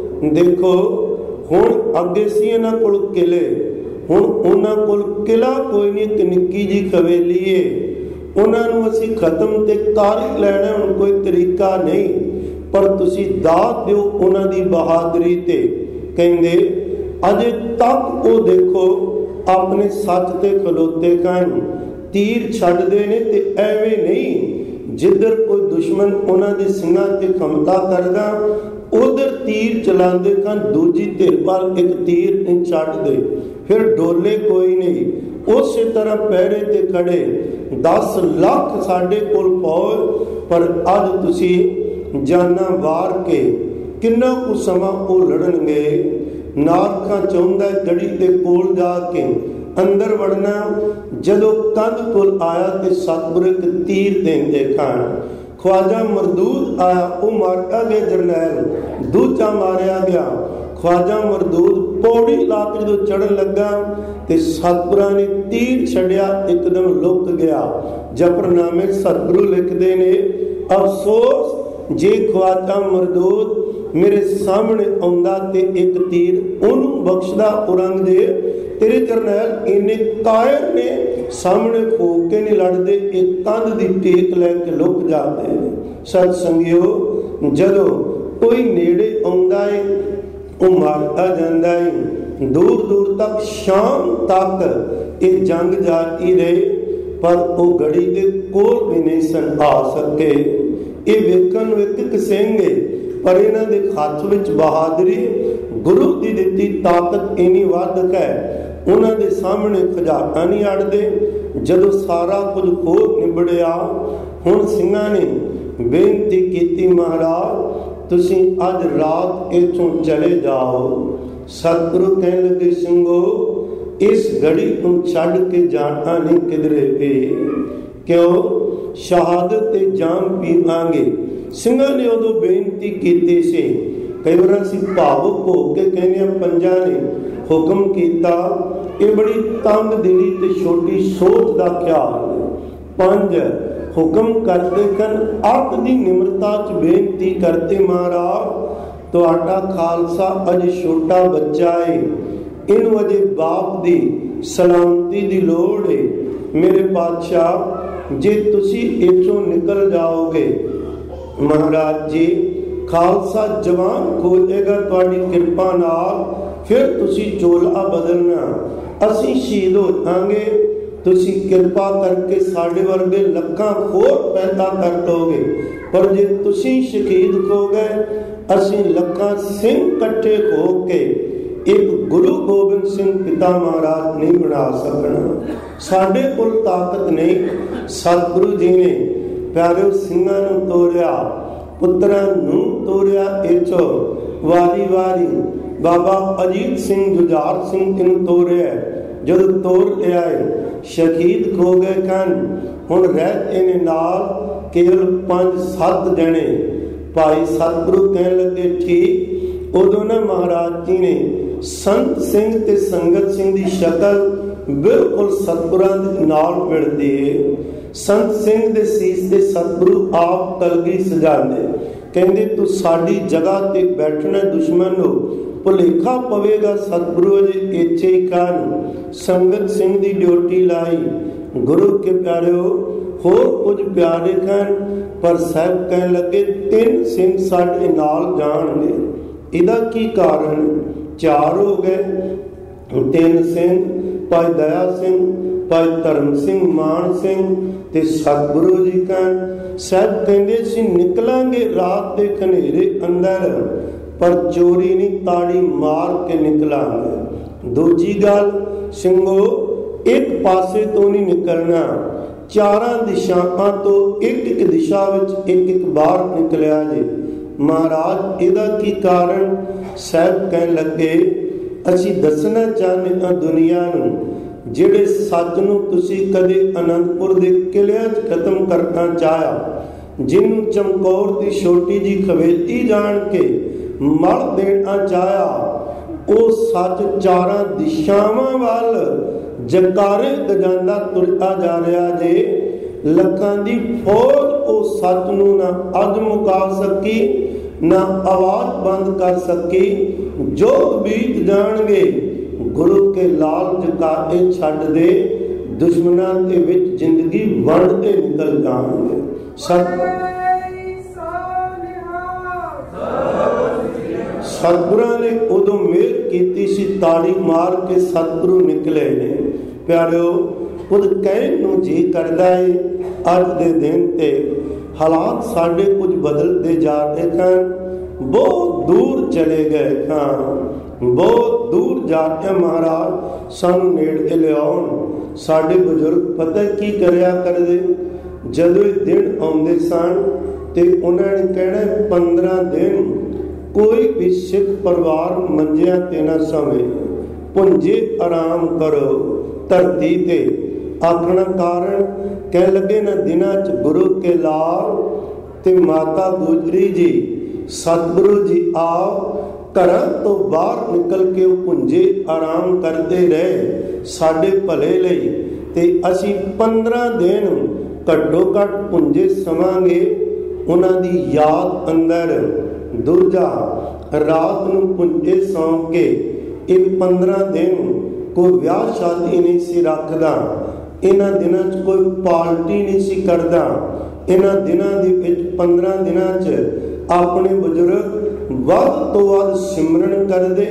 ਦੇਖੋ ਹੁਣ ਅੱਗੇ ਸੀ ਇਹਨਾਂ ਕੋਲ ਕਿਲੇ, ਹੁਣ ਉਹਨਾਂ ਕੋਲ ਕਿਲਾ ਕੋਈ ਨਹੀਂ, ਇੱਕ ਨਿੱਕੀ ਜੀ ਹਵੇਲੀ ਏ, ਉਹਨਾਂ ਨੂੰ ਅਸੀਂ ਖਤਮ ਤੇ ਕਰ ਹੀ ਲੈਣਾ, ਹੁਣ ਕੋਈ ਤਰੀਕਾ ਨਹੀਂ, ਪਰ ਤੁਸੀਂ ਦਾਤ ਦਿਓ ਉਹਨਾਂ ਦੀ ਬਹਾਦਰੀ ਤੇ। ਕਹਿੰਦੇ ਅਜੇ ਤੱਕ ਉਹ ਦੇਖੋ ਆਪਣੇ ਸੱਚ ਤੇ ਖਲੋਤੇ ਕਨ, ਤੀਰ ਛੱਡਦੇ ਨੇ ਤੇ ਐਵੇਂ ਨਹੀਂ ਜਿੱਧਰ ਕੋਈ ਦੁਸ਼ਮਣ ਉਹਨਾਂ ਦੇ ਸਿੰਘਾਂ ਤੇ ਹਮਲਾ ਕਰਦਾ ਉਧਰ ਤੀਰ ਚਲਾਉਂਦੇ ਕਨ, ਦੂਜੀ ਧਿਰ ਵੱਲ ਇੱਕ ਤੀਰ ਨਹੀਂ ਛੱਡਦੇ, ਫਿਰ ਡੋਲੇ ਕੋਈ ਨਹੀਂ, ਉਸੇ ਤਰ੍ਹਾਂ ਪਹਿਰੇ ਤੇ ਖੜੇ। 10 ਲੱਖ ਸਾਡੇ ਕੋਲ ਫੌਜ, ਪਰ ਅੱਜ ਤੁਸੀਂ ਜਾਨਾਂ ਵਾਰ ਕੇ ਕਿੰਨਾ ਕੁ ਸਮਾਂ ਉਹ ਲੜਨਗੇ। ਨਾਰਖਾਂ ਚਾਹੁੰਦਾ ਗੜੀ ਦੇ ਕੋਲ ਜਾ ਕੇ ਅੰਦਰ ਵੜਨਾ। ਜਦੋਂ ਕੰਧ ਕੋਲ ਆਇਆ ਤੇ ਸਤਿਗੁਰੂ ਇੱਕ ਤੀਰ ਦੇਂਦੇ ਖਾਨ। ਖਵਾਜਾ ਮਰਦੂਦ ਆਇਆ, ਉਹ ਮਾਰਿਆ ਗਿਆ ਜਰਨੈਲ, ਦੂਜਾ ਮਾਰਿਆ ਗਿਆ। ਖਵਾਜਾ ਮਰਦੂਦ ਪੌੜੀ ਲਾ ਕੇ ਜਦੋਂ ਚੜ੍ਹਨ ਲੱਗਾ ਤੇ ਸਤਿਗੁਰਾਂ ਨੇ ਤੀਰ ਛੱਡਿਆ, ਇੱਕਦਮ ਲੁਕ ਗਿਆ। ਜਫਰਨਾਮੇ ਸਤਿਗੁਰੂ ਲਿਖਦੇ ਨੇ, ਅਫਸੋਸ ਜੇ ਖਵਾਜਾ ਮਰਦੂਦ ਮੇਰੇ ਸਾਹਮਣੇ ਆਉਂਦਾ ਤੇ ਇੱਕ ਤੀਰ ਉਹਨੂੰ ਬਖਸ਼ਦਾ ਔਰੰਗਜ਼ੇਬ। ਤੇਰੇ ਜਰਨੈਲ ਇੰਨੇ ਕਾਇਰ ਨੇ, ਸਾਹਮਣੇ ਹੋ ਕੇ ਨਹੀਂ ਲੜਦੇ, ਇਹ ਕੰਧ ਦੀ ਟੇਕ ਲੈ ਕੇ ਲੁਕ ਜਾਂਦੇ ਨੇ। ਸਤ ਸੰਗਿਓ, ਜਦੋਂ ਕੋਈ ਨੇੜੇ ਆਉਂਦਾ ਏ ਉਹ ਮਾਰਦਾ ਜਾਂਦਾ ਏ। ਦੂਰ ਦੂਰ ਤੱਕ, ਸ਼ਾਮ ਤੱਕ ਇਹ ਜੰਗ ਜਾਰੀ ਰਹੇ, ਪਰ ਉਹ ਗੜੀ ਦੇ ਕੋਲ ਵੀ ਨਹੀਂ ਸਨ ਆ ਸਕੇ। ਇਹ ਵੇਖਣ ਨੂੰ ਇੱਕ ਸਿੰਘ ਏ, ਪਰ ਇਹਨਾਂ ਦੇ ਹੱਥ ਵਿੱਚ ਬਹਾਦਰੀ, ਗੁਰੂ ਦੀ ਦਿੱਤੀ ਤਾਕਤ ਇੰਨੀ ਵੱਧ ਹੈ, ਉਹਨਾਂ ਦੇ ਸਾਹਮਣੇ ਖਜ਼ਾਨਾ ਨਹੀਂ ਅੜਦੇ। ਜਦੋਂ ਸਾਰਾ ਕੁਝ ਹੋ ਨਿਬੜਿਆ, ਹੁਣ ਸਿੰਘਾਂ ਨੇ ਬੇਨਤੀ ਕੀਤੀ, ਮਹਾਰਾਜ ਤੁਸੀਂ ਅੱਜ ਰਾਤ ਇੱਥੋਂ ਚਲੇ ਜਾਓ। ਸਤਿਗੁਰੂ ਕਹਿਣ ਲੱਗੇ, ਸਿੰਘੋ ਇਸ ਗੜੀ ਨੂੰ ਛੱਡ ਕੇ ਜਾਣਾ ਨਹੀਂ ਕਿਧਰੇ ਵੀ, ਕਿਉਂ ਸ਼ਹਾਦਤ ਤੇ ਜਾਨ ਪੀਵਾਂਗੇ। ਸਿੰਘਾਂ ਨੇ ਉਦੋਂ ਬੇਨਤੀ ਕੀਤੀ ਸੀ। ਕਈ ਵਾਰ ਅਸੀਂ ਭਾਵੁਕ ਹੋ ਕੇ ਕਹਿੰਦੇ ਹਾਂ, ਪੰਜਾਂ ਨੇ ਹੁਕਮ ਕੀਤਾ, ਇਹ ਬੜੀ ਤੰਗ ਦਿਲੀ ਤੇ ਛੋਟੀ ਸੋਚ ਦਾ ਖਿਆਲ। 5 ਹੁਕਮ ਕਰਦੇ ਕਨ, ਅੱਤ ਦੀ ਨਿਮਰਤਾ ਚ ਬੇਨਤੀ ਕਰਦੇ, ਮਹਾਰਾਜ ਤੁਹਾਡਾ ਖਾਲਸਾ ਅਜੇ ਛੋਟਾ ਬੱਚਾ ਏ, ਇਹਨੂੰ ਅਜੇ ਬਾਪ ਦੀ ਸਲਾਮਤੀ ਦੀ ਲੋੜ ਏ। ਮੇਰੇ ਪਾਤਸ਼ਾਹ ਜੇ ਤੁਸੀਂ ਇੱਥੋਂ ਨਿਕਲ ਜਾਓਗੇ, ਮਹਾਰਾਜ ਜੀ ਖਾਲਸਾ ਜਵਾਨ ਹੋ ਜਾਏਗਾ ਤੁਹਾਡੀ ਕਿਰਪਾ ਨਾਲ, ਫਿਰ ਤੁਸੀਂ ਚੋਲਾ ਬਦਲਣਾ, ਅਸੀਂ ਸ਼ਹੀਦ ਹੋ ਜਾਵਾਂਗੇ, ਤੁਸੀਂ ਕਿਰਪਾ ਕਰਕੇ ਸਾਡੇ ਵਰਗੇ ਲੱਖਾਂ ਹੋਰ ਪੈਦਾ ਕਰ ਦੋਗੇ। ਪਰ ਜੇ ਤੁਸੀਂ ਸ਼ਹੀਦ ਹੋ ਗਏ, ਅਸੀਂ ਲੱਖਾਂ ਸਿੰਘ ਇਕੱਠੇ ਹੋ ਕੇ ਇੱਕ ਗੁਰੂ ਗੋਬਿੰਦ ਸਿੰਘ ਪਿਤਾ ਮਹਾਰਾਜ ਨਹੀਂ ਬਣਾ ਸਕਣਾ, ਸਾਡੇ ਕੋਲ ਤਾਕਤ ਨਹੀਂ। ਸਤਿਗੁਰੂ ਜੀ ਨੇ ਪਿਆਰਿਓ ਸਿੰਘਾਂ ਨੂੰ ਤੋਰਿਆ, ਪੁੱਤਰਾਂ ਨੂੰ ਤੋਰਿਆ। ਇੱਥੋਂ ਵਾਰੀ ਵਾਰੀ ਬਾਬਾ ਅਜੀਤ ਸਿੰਘ, ਜੁਝਾਰ ਸਿੰਘ ਨੂੰ ਤੋਰਿਆ। ਜਦੋਂ ਤੋਰ ਲਿਆ ਸ਼ਹੀਦ ਹੋ ਗਏ ਕਨ, ਹੁਣ ਰਹਿ ਨੇ ਨਾਲ ਕੇਵਲ 5-7 ਜਣੇ। ਭਾਈ ਸਤਿਗੁਰੂ ਕਹਿਣ ਲੱਗੇ, ਠੀਕ। ਉਦੋਂ ਨਾ ਮਹਾਰਾਜ ਜੀ ਨੇ ਸੰਤ ਸਿੰਘ ਤੇ ਸੰਗਤ ਸਿੰਘ ਦੀ ਸ਼ਕਲ ਬਿਲਕੁਲ ਸਤਿਗੁਰਾਂ ਦੇ ਨਾਲ ਮਿਲਦੀ ਏ। ਸੰਤ ਸਿੰਘ ਦੇ ਸੀਸ ਤੇ ਸਤਿਗੁਰੂ ਆਪ ਕਲਗੀ ਸਜਾਉਂਦੇ, ਕਹਿੰਦੇ ਤੂੰ ਸਾਡੀ ਜਗ੍ਹਾ ਤੇ ਬੈਠਣਾ, ਦੁਸ਼ਮਣ ਨੂੰ ਭੁਲੇਖਾ ਪਵੇਗਾ। ਸਤਿਗੁਰੂ ਅਜੇ ਇੱਥੇ ਹੀ ਕਾਰਨ ਸੰਗਤ ਸਿੰਘ ਦੀ ਡਿਊਟੀ ਲਾਈ। ਗੁਰੂ ਕੇ ਪਿਆਰਿਓ, ਹੋਰ ਕੁਝ ਪਿਆਰੇ ਕਹਿਣ, ਪਰ ਸਾਹਿਬ ਕਹਿਣ ਲੱਗੇ 3 ਸਿੰਘ ਸਾਡੇ ਨਾਲ ਜਾਣਗੇ। ਇਹਦਾ ਕੀ ਕਾਰਨ? 4 ਹੋ ਗਏ। 3 ਸਿੰਘ, ਭਾਈ ਦਇਆ ਸਿੰਘ, ਭਾਈ ਧਰਮ ਸਿੰਘ ਮਾਨ ਸਿੰਘ ਤੇ ਸਤਿਗੁਰੂ ਜੀ ਕਹਿਣ ਸਾਹਿਬ ਕਹਿੰਦੇ ਸੀ ਨਿਕਲਾਂਗੇ ਰਾਤ ਦੇ ਹਨੇਰੇ ਅੰਦਰ, ਪਰ ਚੋਰੀ ਨਹੀਂ ਤਾੜੀ ਮਾਰ ਕੇ ਨਿਕਲਾਂਗੇ। ਦੂਜੀ ਗੱਲ ਸਿੰਘੋ, ਇੱਕ ਪਾਸੇ ਤੋਂ ਨਹੀਂ ਨਿਕਲਣਾ, ਚਾਰਾਂ ਦਿਸ਼ਾਵਾਂ ਤੋਂ ਇੱਕ ਇੱਕ ਦਿਸ਼ਾ ਵਿੱਚ ਇੱਕ ਇੱਕ ਬਾਹਰ ਨਿਕਲਿਆ ਜੇ। ਮਹਾਰਾਜ ਇਹਦਾ ਕੀ ਕਾਰਨ? ਸਾਹਿਬ ਕਹਿਣ ਲੱਗੇ ਅਸੀਂ ਦੱਸਣਾ ਚਾਹੁੰਦੇ ਹਾਂ ਦੁਨੀਆ ਨੂੰ, ਜਿਹੜੇ ਸੱਚ ਨੂੰ ਤੁਸੀਂ ਕਦੇ ਅਨੰਦਪੁਰ ਦੇ ਕਿਲਿਆਂ 'ਚ ਖਤਮ ਕਰਨਾ ਚਾਹਿਆ, ਜਿਹਨੂੰ ਚਮਕੌਰ ਦੀ ਛੋਟੀ ਜੀ ਹਵੇਲੀ ਜਾਣ ਕੇ ਮਲ ਦੇਣਾ ਚਾਹਿਆ, ਉਹ ਸੱਚ ਚਾਰਾਂ ਦਿਸ਼ਾਵਾਂ ਵੱਲ ਜਕਾਰੇ ਗਜਾਂਦਾ ਤੁਰਦਾ ਜਾ ਰਿਹਾ ਜੇ। ਲੱਖਾਂ ਦੀ ਫੌਜ ਉਹ ਸੱਚ ਨੂੰ ਨਾ ਅੱਜ ਮੁਕਾ ਸਕੀ, ਨਾ ਆਵਾਜ਼ ਬੰਦ ਕਰ ਸਕੀ। ਜੋ ਬੀਤ ਜਾਣਗੇ ਗੁਰੂ ਕੇ ਲਾਲ ਜਕਾਰੇ ਛੱਡ ਦੇ, ਦੁਸ਼ਮਣਾਂ ਦੇ ਵਿੱਚ ਜ਼ਿੰਦਗੀ ਵੰਡਦੇ ਨਿਕਲ ਜਾਣਗੇ। ਸਤਿਗੁਰਾਂ ਨੇ ਉਦੋਂ ਮਿਹਰ ਕੀਤੀ ਸੀ, ਤਾੜੀ ਮਾਰ ਕੇ ਸਤਿਗੁਰੂ ਨਿਕਲੇ ਨੇ। ਪਿਆਰਿਓ, ਕੁਝ ਕਹਿਣ ਨੂੰ ਜੀ ਕਰਦਾ ਏ, ਅੱਜ ਦੇ ਦਿਨ ਤੇ ਹਾਲਾਤ ਸਾਡੇ ਕੁਝ ਬਦਲਦੇ ਜਾ ਰਹੇ ਹਨ। ਬਹੁਤ ਦੂਰ ਚਲੇ ਗਏ ਹਾਂ, ਬਹੁਤ ਦੂਰ ਜਾ ਕੇ ਮਹਾਰਾਜ ਸਾਨੂੰ ਨੇੜੇ ਲਿਆਉਣ। ਸਾਡੇ ਬਜ਼ੁਰਗ ਪਤਾ ਕੀ ਕਰਿਆ ਕਰਦੇ, ਜਦੋਂ ਇਹ ਦਿਨ ਆਉਂਦੇ ਸਨ ਤੇ ਉਹਨਾਂ ਨੇ ਕਹਿਣਾ 15 ਦਿਨ ਕੋਈ ਵੀ ਸਿੱਖ ਪਰਿਵਾਰ ਮੰਜਿਆਂ ਤੇ ਨਾ ਸੌਵੇ, ਪੁੰਜੇ ਆਰਾਮ ਕਰੋ ਧਰਤੀ ਤੇ। ਆਖਣਾ ਕਾਰਨ ਕਹਿ ਲੱਗੇ ਨਾ ਦਿਨਾਂ 'ਚ ਗੁਰੂ ਕੇ ਲਾਲ ਤੇ ਮਾਤਾ ਗੁਜਰੀ ਜੀ ਸਤਿਗੁਰੂ ਜੀ ਆਪ ਘਰਾਂ ਤੋਂ ਬਾਹਰ ਨਿਕਲ ਕੇ ਉਹ ਪੁੰਜੇ ਆਰਾਮ ਕਰਦੇ ਰਹੇ ਸਾਡੇ ਭਲੇ ਲਈ, ਤੇ ਅਸੀਂ 15 ਦਿਨ ਘੱਟੋ ਘੱਟ ਪੁੰਜੇ ਸਵਾਂਗੇ ਉਹਨਾਂ ਦੀ ਯਾਦ ਅੰਦਰ। ਦੂਜਾ, ਰਾਤ ਨੂੰ ਪੁੰਜੇ ਸੌਂ ਕੇ ਇਹ 15 ਦਿਨ ਕੋਈ ਵਿਆਹ ਸ਼ਾਦੀ ਨਹੀਂ ਸੀ ਰੱਖਦਾ, ਇਹਨਾਂ ਦਿਨਾਂ 'ਚ ਕੋਈ ਪਾਰਟੀ ਨਹੀਂ ਸੀ ਕਰਦਾ। ਇਹਨਾਂ ਦਿਨਾਂ ਦੇ ਵਿੱਚ 15 ਦਿਨਾਂ 'ਚ ਆਪਣੇ ਬਜ਼ੁਰਗ ਵੱਧ ਤੋਂ ਵੱਧ ਸਿਮਰਨ ਕਰਦੇ,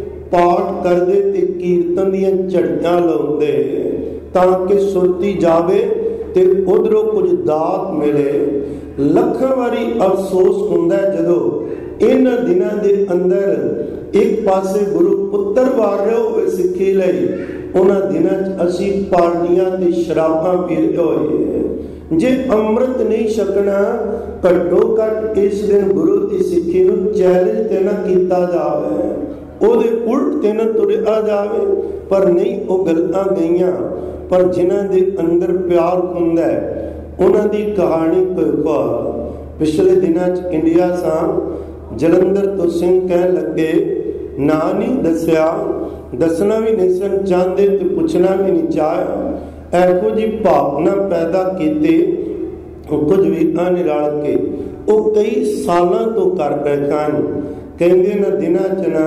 ਪਾਠ ਕਰਦੇ ਤੇ ਕੀਰਤਨ ਦੀਆਂ ਝੜੀਆਂ ਲਾਉਂਦੇ ਤਾਂ ਕਿ ਸੁਰਤੀ ਜਾਵੇ ਤੇ ਉਧਰੋਂ ਕੁਝ ਦਾਤ ਮਿਲੇ। ਲੱਖਾਂ ਵਾਰੀ ਅਫਸੋਸ ਹੁੰਦਾ ਜਦੋਂ ਇਹਨਾਂ ਦਿਨਾਂ ਦੇ ਅੰਦਰ ਇੱਕ ਪਾਸੇ ਗੁਰੂ ਪੁੱਤਰ ਵਾਰ ਰਹੇ ਹੋਵੇ ਸਿੱਖੀ ਲਈ, ਉਹਨਾਂ ਦਿਨਾਂ 'ਚ ਅਸੀਂ ਪਾਰਟੀਆਂ ਤੇ ਸ਼ਰਾਬਾਂ ਪੀ ਰਹੇ ਹੋਏ। ਜੇ ਅੰਮ੍ਰਿਤ ਨਹੀਂ ਛਕਣਾ, ਘੱਟੋ ਘੱਟ ਇਸ ਦਿਨ ਗੁਰੂ ਦੀ ਸਿੱਖੀ ਨੂੰ ਚੈਲੰਜ ਤੇ ਨਾ ਕੀਤਾ ਜਾਵੇ, ਉਹਦੇ ਉਲਟ ਤੇ ਨਾ ਤੁਰਿਆ ਜਾਵੇ। ਪਰ ਨਹੀਂ, ਉਹ ਗੱਲਾਂ ਗਈਆਂ। ਪਰ ਜਿਨ੍ਹਾਂ ਦੇ ਅੰਦਰ ਪਿਆਰ ਹੁੰਦਾ ਉਹਨਾਂ ਦੀ ਕਹਾਣੀ ਕੋਈ। ਪਿਛਲੇ ਦਿਨਾਂ 'ਚ ਇੰਡੀਆ ਸਾਂ, ਜਲੰਧਰ ਤੋਂ ਸਿੰਘ ਕਹਿਣ ਲੱਗੇ ਨਾਂ ਨਹੀਂ ਦੱਸਿਆ, ਦੱਸਣਾ ਵੀ ਨਹੀਂ ਸਨ ਚਾਹੁੰਦੇ ਤੇ ਪੁੱਛਣਾ ਵੀ ਨਹੀਂ ਚਾਹਿਆ। ਇਹੋ ਜਿਹੀ ਭਾਵਨਾ ਪੈਦਾ ਕੀਤੀ ਕੁਝ ਵੀਰਾਂ ਨੇ ਰਲ ਕੇ, ਉਹ ਕਈ ਸਾਲਾਂ ਤੋਂ ਕਰ ਰਹੇ ਹਨ। ਕਹਿੰਦੇ ਨਾ ਦਿਨਾਂ 'ਚ ਨਾ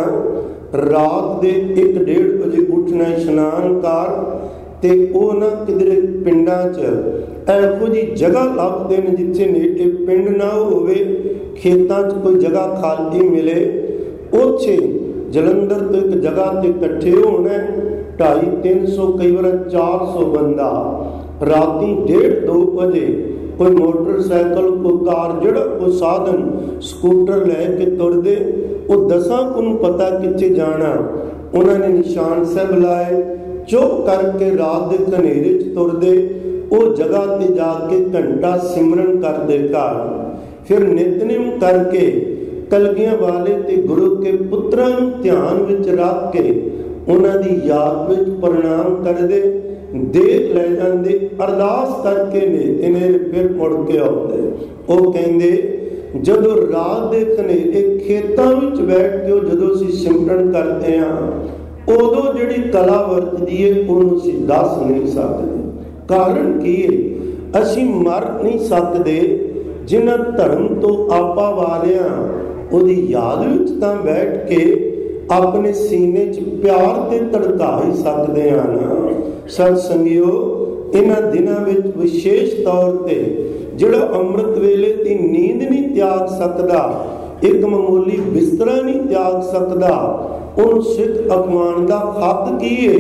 ਰਾਤ ਦੇ 1-1:30 ਵਜੇ ਉੱਠਣਾ, ਇਸ਼ਨਾਨ ਕਰ ਤੇ ਉਹ ਨਾ ਕਿਧਰੇ ਪਿੰਡਾਂ 'ਚ ਇਹੋ ਜਿਹੀ ਜਗ੍ਹਾ ਲੱਭਦੇ ਨੇ ਜਿੱਥੇ ਨੇੜੇ ਪਿੰਡ ਨਾ ਹੋਵੇ, ਖੇਤਾਂ 'ਚ ਕੋਈ ਜਗ੍ਹਾ ਖਾਲੀ ਮਿਲੇ, ਉੱਥੇ ਜਲੰਧਰ ਤੋਂ ਇੱਕ ਜਗ੍ਹਾ ਤੇ ਇਕੱਠੇ ਹੋਣਾ 250-300 ਕਈ ਵਾਰ 400 ਬੰਦਾ। ਰਾਤੀ 1:30-2 ਵਜੇ ਕੋਈ ਮੋਟਰਸਾਈਕਲ, ਕੋਈ ਕਾਰ, ਜਿਹੜਾ ਕੋਈ ਸਾਧਨ, ਸਕੂਟਰ ਲੈ ਕੇ ਤੁਰਦੇ। ਉਹ 10 ਨੂੰ ਪਤਾ ਕਿੱਥੇ ਜਾਣਾ, ਉਹਨਾਂ ਨੇ ਨਿਸ਼ਾਨ ਸਾਹਿਬ ਲਾਏ, ਚੁੱਪ ਕਰਕੇ ਰਾਤ ਦੇ ਹਨੇਰੇ 'ਚ ਤੁਰਦੇ। ਉਹ ਜਗ੍ਹਾ ਤੇ ਜਾ ਕੇ ਘੰਟਾ ਸਿਮਰਨ ਕਰਦੇ ਘਰ, ਫਿਰ ਨਿਤਨੇਮ ਕਰਕੇ ਕਲਗੀਆਂ ਵਾਲੇ ਤੇ ਗੁਰੂ ਕੇ ਪੁੱਤਰਾਂ ਨੂੰ ਧਿਆਨ ਵਿੱਚ ਰੱਖ ਕੇ ਉਹਨਾਂ ਦੀ ਯਾਦ ਵਿੱਚ ਪ੍ਰਣਾਮ ਕਰਦੇ, ਦੇਖ ਲੈ ਜਾਂਦੇ, ਅਰਦਾਸ ਕਰਕੇ ਨੇ ਫਿਰ ਮੁੜ ਕੇ ਆਉਂਦੇ। ਉਹ ਕਹਿੰਦੇ ਜਦੋਂ ਰਾਤ ਦੇ ਹਨੇਰੇ ਖੇਤਾਂ ਵਿੱਚ ਬੈਠ ਕੇ ਜਦੋਂ ਅਸੀਂ ਸਿਮਰਨ ਕਰਦੇ ਹਾਂ, ਉਦੋਂ ਜਿਹੜੀ ਕਲਾ ਵਰਤਦੀ ਹੈ ਉਹਨੂੰ ਅਸੀਂ ਦੱਸ ਨਹੀਂ ਸਕਦੇ। ਕਾਰਨ ਕੀ ਹੈ? ਅਸੀਂ ਮਰ ਨਹੀਂ ਸਕਦੇ। ਜਿਨ੍ਹਾਂ ਧਰਮ ਤੋਂ ਆਪਾ ਵਾਰਿਆ ਉਹਦੀ ਯਾਦ ਵਿੱਚ ਤਾਂ ਬੈਠ ਕੇ ਆਪਣੇ ਸੀਨੇ 'ਚ ਪਿਆਰ ਤੇ ਧੜਕਾ ਹੀ ਸਕਦੇ ਹਨ। ਸਤ ਸੰਗਿਓ, ਇਹਨਾਂ ਦਿਨਾਂ ਵਿੱਚ ਵਿਸ਼ੇਸ਼ ਤੌਰ ਤੇ ਜਿਹੜਾ ਅੰਮ੍ਰਿਤ ਵੇਲੇ ਦੀ ਨੀਂਦ ਨਹੀਂ ਤਿਆਗ ਸਕਦਾ, ਇੱਕ ਮਾਮੂਲੀ ਬਿਸਤਰਾ ਨਹੀਂ ਤਿਆਗ ਸਕਦਾ, ਉਹਨੂੰ ਸਿੱਖ ਅਪਮਾਨ ਦਾ ਹੱਕ ਕੀ ਹੈ?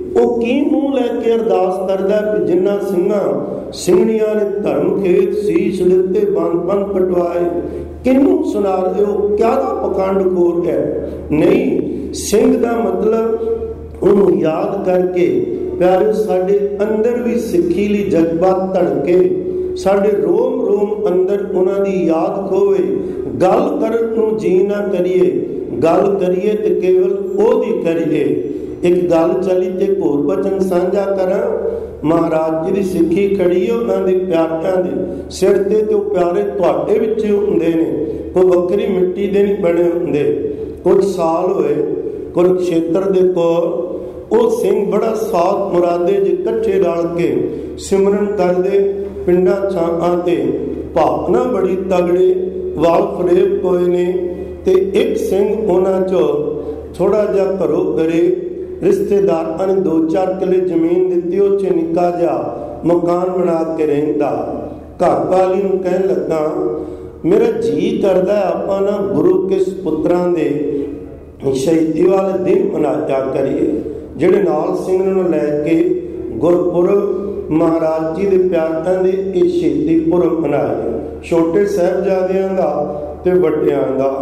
ਉਹ ਕੀ ਮੂੰਹ ਲੈ ਕੇ ਅਰਦਾਸ ਕਰਦਾ ਕਿ ਜਿੰਨਾ ਸਿੰਘਾਂ ਸਿੰਘਣੀਆਂ ਨੇ ਧਰਮ ਖੇਤ ਸੀਸ ਦਿੱਤੇ, ਬੰਦ ਕਟਵਾਏ, ਕਿਹਨੂੰ ਸੁਣਾ ਰਹੇ ਹੋ? ਕਿਹਦਾ ਪਖੰਡ ਖੋਰ ਹੈ? ਨਹੀਂ, ਸਿੰਘ ਦਾ ਮਤਲਬ ਉਹਨੂੰ ਯਾਦ ਕਰਕੇ ਪਿਆਰੇ ਸਾਡੇ ਅੰਦਰ ਵੀ ਸਿੱਖੀ ਲਈ ਜਜ਼ਬਾ ਧੜਕੇ, ਸਾਡੇ ਰੋਮ ਰੋਮ ਅੰਦਰ ਉਹਨਾਂ ਦੀ ਯਾਦ ਖੋਵੇ। ਗੱਲ ਕਰਨ ਨੂੰ ਜੀ ਨਾ ਕਰੀਏ, ਗੱਲ ਕਰੀਏ ਤੇ ਕੇਵਲ ਉਹਦੀ ਕਰੀਏ। ਇੱਕ ਗੱਲ ਚਲੀ ਤੇ ਹੋਰ ਬਚਨ ਸਾਂਝਾ ਕਰਾਂ। ਮਹਾਰਾਜ ਜੀ ਦੀ ਸਿੱਖੀ ਖੜੀ ਹੈ ਉਹਨਾਂ ਦੇ ਪਿਆਰਿਆਂ ਦੇ ਸਿਰ ਤੇ, ਉਹ ਪਿਆਰੇ ਤੁਹਾਡੇ ਵਿੱਚ ਹੁੰਦੇ ਨੇ, ਕੋਈ ਵੱਖਰੀ ਮਿੱਟੀ ਦੇ ਨਹੀਂ ਬਣੇ ਹੁੰਦੇ। ਕੁਝ ਸਾਲ ਹੋਏ ਕੁਰੂਕਸ਼ੇਤਰ ਦੇ ਕੋਲ, ਉਹ ਸਿੰਘ ਬੜਾ ਸਾਥ ਮੁਰਾਦੇ ਜੇ ਇਕੱਠੇ ਰਲ ਕੇ ਸਿਮਰਨ ਕਰਦੇ, ਪਿੰਡਾਂ ਛਾਂ ਤੇ ਭਾਵਨਾ ਬੜੀ ਤਗੜੇ ਵਾਲ ਫਰੇਬ ਹੋਏ ਨੇ। ਤੇ ਇੱਕ ਸਿੰਘ ਉਹਨਾਂ ਚੋਂ ਥੋੜਾ ਜਿਹਾ ਘਰੋਂ ਘਰੇ ਰਿਸ਼ਤੇਦਾਰਾਂ ਨੇ 2-4 ਕਿੱਲੇ ਜ਼ਮੀਨ ਦਿੱਤੀ, ਉਹ 'ਚ ਨਿੱਕਾ ਜਿਹਾ ਮਕਾਨ ਬਣਾ ਕੇ ਰਹਿੰਦਾ। ਘਰ ਵਾਲੀ ਨੂੰ ਕਹਿਣ ਲੱਗਾ, ਮੇਰਾ ਜੀ ਕਰਦਾ ਆਪਾਂ ਨਾ ਗੁਰੂ ਕੇ ਸਪੁੱਤਰਾਂ ਦੇ ਸ਼ਹੀਦੀ ਵਾਲੇ ਦਿਨ ਮਨਾਇਆ ਕਰੀਏ, ਜਿਹੜੇ ਨਾਲ ਸਿੰਘ ਨੂੰ ਲੈ ਕੇ ਗੁਰਪੁਰਬ ਮਹਾਰਾਜ ਜੀ ਦੇ ਪਿਆਰਿਆਂ ਦੇ ਇਹ ਸ਼ਹੀਦੀ ਪੁਰਬ ਮਨਾਏ, ਛੋਟੇ ਸਾਹਿਬਜ਼ਾਦਿਆਂ ਦਾ ਤੇ ਵੱਡਿਆਂ ਦਾ।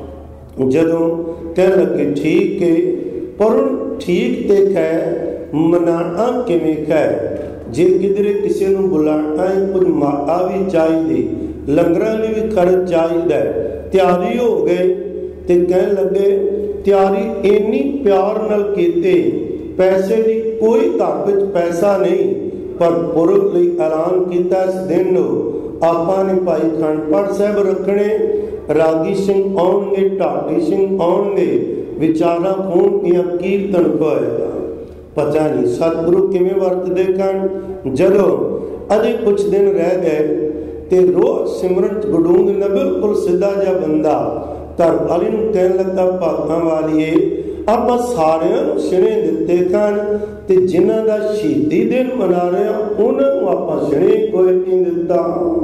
ਜਦੋਂ ਕਹਿਣ ਲੱਗੇ ਠੀਕ ਹੈ, ਪਰ ਠੀਕ ਤੇ ਖੈ ਮਨਾਣਾ ਕਿਵੇਂ ਖੈ? ਜੇ ਕਿਧਰੇ ਕਿਸੇ ਨੂੰ ਬੁਲਾਣਾ ਹੈ, ਕੁਝ ਮਾਤਾ ਵੀ ਚਾਹੀਦੀ, ਲੰਗਰਾਂ ਲਈ ਵੀ ਖਰਚ ਚਾਹੀਦਾ। ਤਿਆਰੀ ਹੋ ਗਏ ਤੇ ਕਹਿਣ ਲੱਗੇ ਤਿਆਰੀ ਇੰਨੀ ਪਿਆਰ ਨਾਲ ਕੀਤੀ, ਪੈਸੇ ਦੀ ਕੋਈ ਘਰ ਵਿੱਚ ਪੈਸਾ ਨਹੀਂ, ਪਰ ਪੁਰਬ ਲਈ ਐਲਾਨ ਕੀਤਾ ਇਸ ਦਿਨ ਨੂੰ ਆਪਾਂ ਨੇ ਭਾਈ ਖੰਡ ਪਾਠ ਸਾਹਿਬ ਰੱਖਣੇ, ਰਾਗੀ ਸਿੰਘ ਆਉਣਗੇ, ਢਾਡੀ ਸਿੰਘ ਆਉਣਗੇ, ਵਿਚਾਰਾਂ ਹੋਣਗੀਆਂ, ਕੀਰਤਨ ਹੋਏਗਾ। ਪਤਾ ਨਹੀਂ ਸਤਿਗੁਰੂ ਕਿਵੇਂ ਵਰਤਦੇ ਕਣ। ਜਦੋਂ ਅਜੇ ਕੁਝ ਦਿਨ ਰਹਿ ਗਏ ਤੇ ਰੋਜ਼ ਸਿਮਰਨ ਚ ਗਡੂੰਗ ਨਾ ਬਿਲਕੁਲ ਸਿੱਧਾ ਜਿਹਾ ਬੰਦਾ ਘਰ ਵਾਲੀ ਨੂੰ ਕਹਿਣ ਲੱਗਾ, ਭਾਗਾਂ ਵਾਲੀਏ ਆਪਾਂ ਸਾਰਿਆਂ ਨੂੰ ਸਿਣੇ ਦਿੱਤੇ ਕਣ, ਤੇ ਜਿਨ੍ਹਾਂ ਦਾ ਸ਼ਹੀਦੀ ਦਿਨ ਮਨਾ ਰਹੇ ਆ ਉਹਨਾਂ ਨੂੰ ਆਪਾਂ ਸਿਣੇ ਕੋਈ ਨਹੀਂ ਦਿੱਤਾ।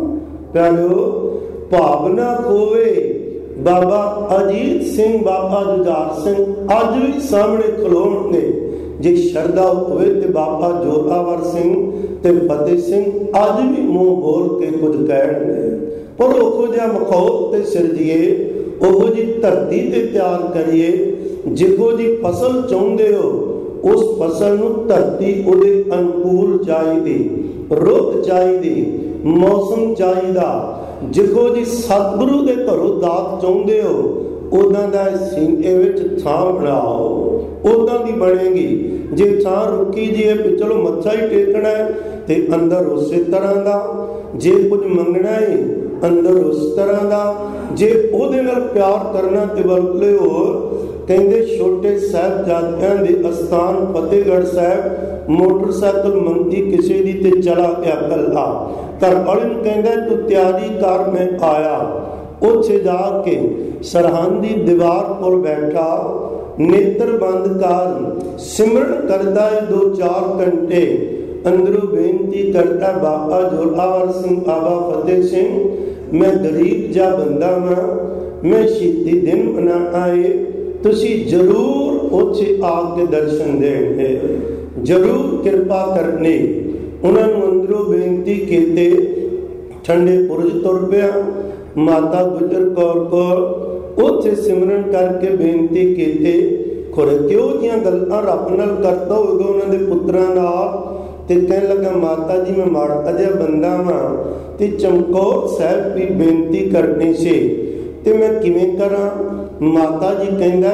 ਪਿਆਰਿਓ, ਭਾਵਨਾ ਹੋਵੇ। ਬਾਬਾ ਅਜੀਤ ਸਿੰਘ, ਬਾਬਾ ਜੁਝਾਰ ਸਿੰਘ ਅੱਜ ਵੀ ਸਾਹਮਣੇ ਖਲੋਣਗੇ। ਜੇ ਸ਼ਰਧਾ ਹੋਵੇ ਤੇ ਬਾਬਾ ਜੋਰਾਵਰ ਸਿੰਘ ਤੇ ਫਤਿਹ ਸਿੰਘ ਅੱਜ ਵੀ ਮੂੰਹ ਬੋਲ ਕੇ ਕੁਝ ਕਹਿਣਗੇ। ਪਰ ਉਹੋ ਜਿਹਾ ਮਖੌਲ ਤੇ ਸਿਰਜੀਏ, ਉਹੋ ਜਿਹੀ ਧਰਤੀ ਤੇ ਤਿਆਰ ਕਰੀਏ, ਜਿਹੋ ਜਿਹੀ ਫਸਲ ਚਾਹੁੰਦੇ ਹੋ ਉਸ ਫਸਲ ਨੂੰ ਧਰਤੀ ਉਹਦੇ ਅਨੁਕੂਲ ਚਾਹੀਦੀ, ਰੁੱਤ ਚਾਹੀਦੀ, ਮੌਸਮ ਚਾਹੀਦਾ। ਜਿਹੋ ਜੀ ਸਤਿਗੁਰੂ ਦੇ ਘਰੋਂ ਦਾਤ ਚਾਹੁੰਦੇ ਹੋ, ਉਦਾਂ ਦਾ ਸੀਨੇ ਵਿੱਚ ਥਾਂ ਬਣਾਓ, ਉਦਾਂ ਦੀ ਬਣੇਗੀ। ਜੇ ਥਾਂ ਰੁਕੀ ਜੀ ਹੈ ਵੀ ਚਲੋ ਮੱਥਾ ਹੀ ਟੇਕਣਾ ਹੈ ਤੇ ਅੰਦਰ ਉਸੇ ਤਰ੍ਹਾਂ ਦਾ, ਜੇ ਕੁਝ ਮੰਗਣਾ ਹੈ ਅੰਦਰ ਉਸ ਤਰ੍ਹਾਂ ਦਾ, ਜੇ ਉਹਦੇ ਨਾਲ ਪਿਆਰ ਕਰਨਾ ਤੇ ਬਲਕਿ ਹੋਰ। ਕਹਿੰਦੇ ਛੋਟੇ ਸਾਹਿਬਜ਼ਾਦਿਆਂ ਦੇ ਅਸਥਾਨ ਫਤਿਹਗੜ੍ਹ ਸਾਹਿਬ ਮੋਟਰਸਾਈਕਲ ਮੰਗੀ ਕਿਸੇ ਦੀ ਤੇ ਚਲਾ ਗਿਆ ਕੱਲਾ। ਘਰ ਵਾਲੇ ਨੂੰ ਕਹਿੰਦਾ ਤੂੰ ਤਿਆਰੀ ਕਰ, ਮੈਂ ਆਇਆ। ਉੱਥੇ ਜਾ ਕੇ ਸਰਹੰਦ ਦੀ ਦੀਵਾਰ ਕੋਲ ਬੈਠਾ, ਨੇਤਰ ਬੰਦ ਕਰ, ਸਿਮਰਨ ਕਰਦਾ ਹੈ 2-4 ਘੰਟੇ। ਅੰਦਰੋਂ ਬੇਨਤੀ ਕਰਦਾ, ਬਾਬਾ ਜੋਰਾਵਰ ਸਿੰਘ, ਬਾਬਾ ਫਤਿਹ ਸਿੰਘ, ਮੈਂ ਗਰੀਬ ਜਿਹਾ ਬੰਦਾ ਵਾਂ, ਮੈਂ ਸ਼ਹੀਦੀ ਦਿਨ ਮਨਾਉਣਾ ਏ, ਤੁਸੀਂ ਜ਼ਰੂਰ ਉੱਥੇ ਆ ਕੇ ਦਰਸ਼ਨ ਦੇਣਗੇ, ਜ਼ਰੂਰ ਕਿਰਪਾ ਕਰਨੀ। ਉਹਨਾਂ ਨੂੰ ਅੰਦਰੋਂ ਬੇਨਤੀ ਕੀਤੇ, ਠੰਡੇ ਪੁਰਜ ਤੁਰ ਪਿਆ। ਮਾਤਾ ਗੁਜਰ ਕੌਰ ਕੋਲ ਉੱਥੇ ਸਿਮਰਨ ਕਰਕੇ ਬੇਨਤੀ ਕੀਤੀ। ਖੁਰੇ ਕਿਉਂ ਦੀਆਂ ਗੱਲਾਂ ਰੱਬ ਨਾਲ ਕਰਦਾ ਹੋਵੇਗਾ ਉਹਨਾਂ ਦੇ ਪੁੱਤਰਾਂ ਨਾਲ। ਤੇ ਕਹਿਣ ਲੱਗਾ, ਮਾਤਾ ਜੀ ਮੈਂ ਮਾੜਾ ਜਿਹਾ ਬੰਦਾ ਵਾਂ ਤੇ ਚਮਕੌਰ ਸਾਹਿਬ ਦੀ ਬੇਨਤੀ ਕਰਨੀ ਸੀ ਤੇ ਮੈਂ ਕਿਵੇਂ ਕਰਾਂ? ਮਾਤਾ ਜੀ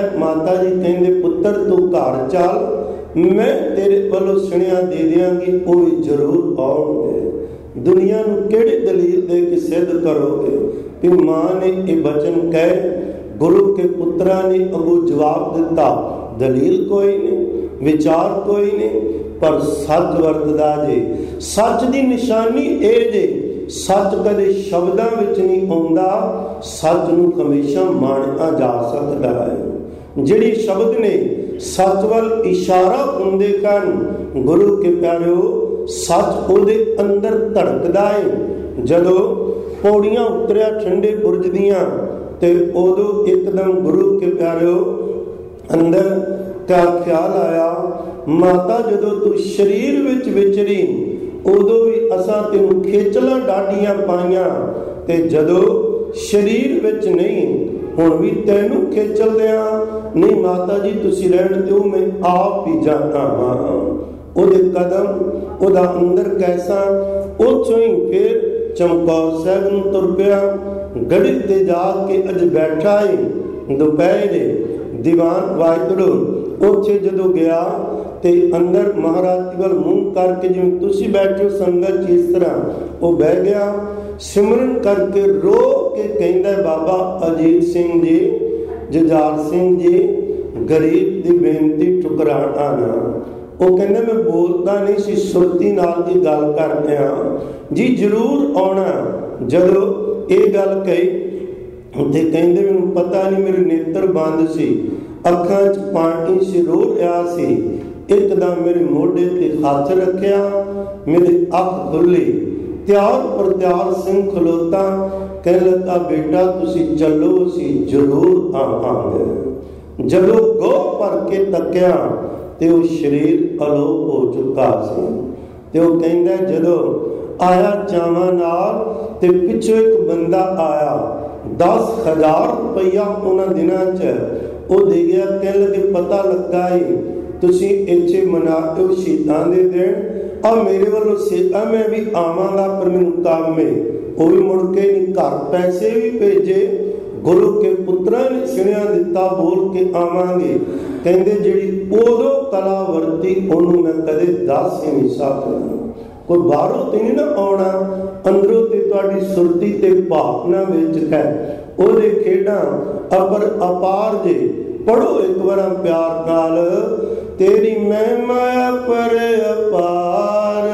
ਕਹਿੰਦੇ ਪੁੱਤਰ ਤੂੰ ਘਰ ਚੱਲ, ਮੈਂ ਤੇਰੇ ਵੱਲੋਂ ਸੁਣਿਆ ਦੇ ਦਿਆਂਗੀ, ਉਹ ਵੀ ਜ਼ਰੂਰ ਆਉਣਗੇ। ਦੁਨੀਆ ਨੂੰ ਕਿਹੜੀ ਦਲੀਲ ਦੇ ਕੇ ਸਿੱਧ ਕਰੋਗੇ ਕਿ ਮਾਂ ਨੇ ਇਹ ਬਚਨ ਕਹੇ? ਗੁਰੂ ਕੇ ਪੁੱਤਰਾਂ ਨੇ ਅੱਗੋਂ ਜਵਾਬ ਦਿੱਤਾ, ਦਲੀਲ ਕੋਈ ਨਹੀਂ, ਵਿਚਾਰ ਕੋਈ ਨਹੀਂ, ਪਰ ਸੱਚ ਵਰਤਦਾ ਜੇ। ਸੱਚ ਦੀ ਨਿਸ਼ਾਨੀ ਇਹ ਜੇ, ਸੱਚ ਕਦੇ ਸ਼ਬਦਾਂ ਵਿੱਚ ਨਹੀਂ ਆਉਂਦਾ, ਸੱਚ ਨੂੰ ਹਮੇਸ਼ਾ ਮਾਣਿਆ ਜਾ ਸਕਦਾ ਹੈ। ਜਿਹੜੀ ਸ਼ਬਦ ਨੇ ਸੱਚ ਵੱਲ ਇਸ਼ਾਰਾ ਹੁੰਦੇ ਹਨ, ਗੁਰੂ ਕੇ ਪਿਆਰਿਓ, ਸੱਚ ਉਹਦੇ ਅੰਦਰ ਧੜਕਦਾ ਹੈ। ਜਦੋਂ ਪੌੜੀਆਂ ਉਤਰਿਆ ਠੰਡੇ ਬੁਰਜ ਦੀਆਂ ਤੇ ਉਦੋਂ ਇੱਕਦਮ ਗੁਰੂ ਕੇ ਪਿਆਰਿਓ ਅੰਦਰ क्या ख्याल आया, माता जदों तू शरीर विच विचरी उदों भी असां तैनूं खेचलां डाडियां पाईयां, ते जदों शरीर विच नहीं हुण भी तैनूं खेचल दियां नहीं माता जी तुसीं रहण दिओ, मैं आप ही जाना हाँ। ਉਹਦੇ कदम ਉਹਦਾ अंदर कैसा, ਉੱਥੋਂ ਹੀ फिर चमकौर साहिब ਨੂੰ ਤੁਰ ਪਿਆ। गढ़ी ते जाके अज बैठा है दोपहरे दीवान वाहिगुरू, ਉੱਥੇ ਜਦੋਂ ਗਿਆ ਤੇ ਅੰਦਰ ਮਹਾਰਾਜ ਵੱਲ ਮੂੰਹ ਕਰਕੇ ਜਿਵੇਂ ਤੁਸੀਂ ਬੈਠੇ ਹੋ ਸੰਗਤ 'ਚ ਇਸ ਤਰ੍ਹਾਂ ਉਹ ਬਹਿ ਗਿਆ, ਸਿਮਰਨ ਕਰਕੇ ਰੋ ਕੇ ਕਹਿੰਦਾ ਬਾਬਾ ਅਜੀਤ ਸਿੰਘ ਜੀ, ਜੁਝਾਰ ਸਿੰਘ ਜੀ, ਗਰੀਬ ਦੀ ਬੇਨਤੀ ਠੁਕਰਾਣਾ ਨਾ। ਉਹ ਕਹਿੰਦਾ ਮੈਂ ਬੋਲਦਾ ਨਹੀਂ ਸੀ, ਸੁਰਤੀ ਨਾਲ ਇਹ ਗੱਲ ਕਰਦੇ ਹਾਂ ਜੀ, ਜ਼ਰੂਰ ਆਉਣਾ। ਜਦੋਂ ਇਹ ਗੱਲ ਕਹੀ ਤੇ ਕਹਿੰਦੇ ਮੈਨੂੰ ਪਤਾ ਨਹੀਂ, ਮੇਰੇ ਨੇਤਰ ਬੰਦ ਸੀ, ਅੱਖਾਂ 'ਚ ਪਾਣੀ ਸੀ, ਰੋ ਰਿਹਾ ਸੀ। ਇੱਕਦਮ ਮੇਰੇ ਮੋਢੇ ਤੇ ਹੱਥ ਰੱਖਿਆ, ਮੇਰੀ ਅੱਖ ਖੁੱਲੀ। ਤਿਆਰ ਪਰ ਤਿਆਰ ਸਿੰਘ ਖਲੋਤਾ, ਕਹਿਣ ਲੱਗਾ ਬੇਟਾ ਤੁਸੀਂ ਚੱਲੋ, ਅਸੀਂ ਜ਼ਰੂਰ ਆਵਾਂਗੇ। ਜਦੋਂ ਗੋਹ ਭਰ ਕੇ ਤੱਕਿਆ ਤੇ ਉਹ ਸਰੀਰ ਅਲੋਪ ਹੋ ਚੁੱਕਾ ਸੀ। ਤੇ ਉਹ ਕਹਿੰਦਾ ਜਦੋਂ ਆਇਆ ਚਾਵਾਂ ਨਾਲ ਤੇ ਪਿੱਛੋਂ ਇੱਕ ਬੰਦਾ ਆਇਆ, 10,000 ਰੁਪਈਆ ਉਹਨਾਂ ਦਿਨਾਂ 'ਚ ਉਹ ਦੇ ਗਿਆ। ਕਹਿਣ ਲੱਗੇ ਪਤਾ ਲੱਗਾ ਏ ਤੁਸੀਂ ਇੱਥੇ ਮਨਾਤੇ ਹੋ ਸ਼ਹੀਦਾਂ ਦੇ ਦਿਨ, ਆ ਮੇਰੇ ਵੱਲੋਂ ਸੇਵਾ ਮੈਂ ਵੀ ਆਵਾਂਗਾ ਪਰ ਮੈਨੂੰ ਕੰਮ ਏ। ਉਹ ਵੀ ਮੁੜ ਕੇ ਨਹੀਂ, ਘਰ ਪੈਸੇ ਵੀ ਭੇਜੇ, ਗੁਰੂ ਕੇ ਪੁੱਤਰਾਂ ਨੇ ਸੁਣਿਆ ਦਿੱਤਾ, ਬੋਲ ਕੇ ਆਵਾਂਗੇ। ਕਹਿੰਦੇ ਜਿਹੜੀ ਉਦੋਂ ਕਲਾ ਵਰਤੀ ਉਹਨੂੰ ਮੈਂ ਕਦੇ ਦੱਸ ਹੀ ਨਹੀਂ ਸਕਦਾ। ਕੋਈ ਬਾਹਰੋਂ ਤੇ ਨਹੀਂ ਨਾ ਆਉਣਾ, ਅੰਦਰੋਂ ਤੇ ਤੁਹਾਡੀ ਸੁਰਤੀ ਤੇ ਭਾਵਨਾ ਵਿੱਚ ਹੈ। ਉਹਦੇ ਖੇਡਾਂ ਅਪਰ ਅਪਾਰ ਜੇ ਪੜੋ ਇੱਕ ਵਾਰ ਪਿਆਰ ਨਾਲ, ਤੇਰੀ ਮਹਿਮਾ ਅਪਰ ਅਪਾਰ,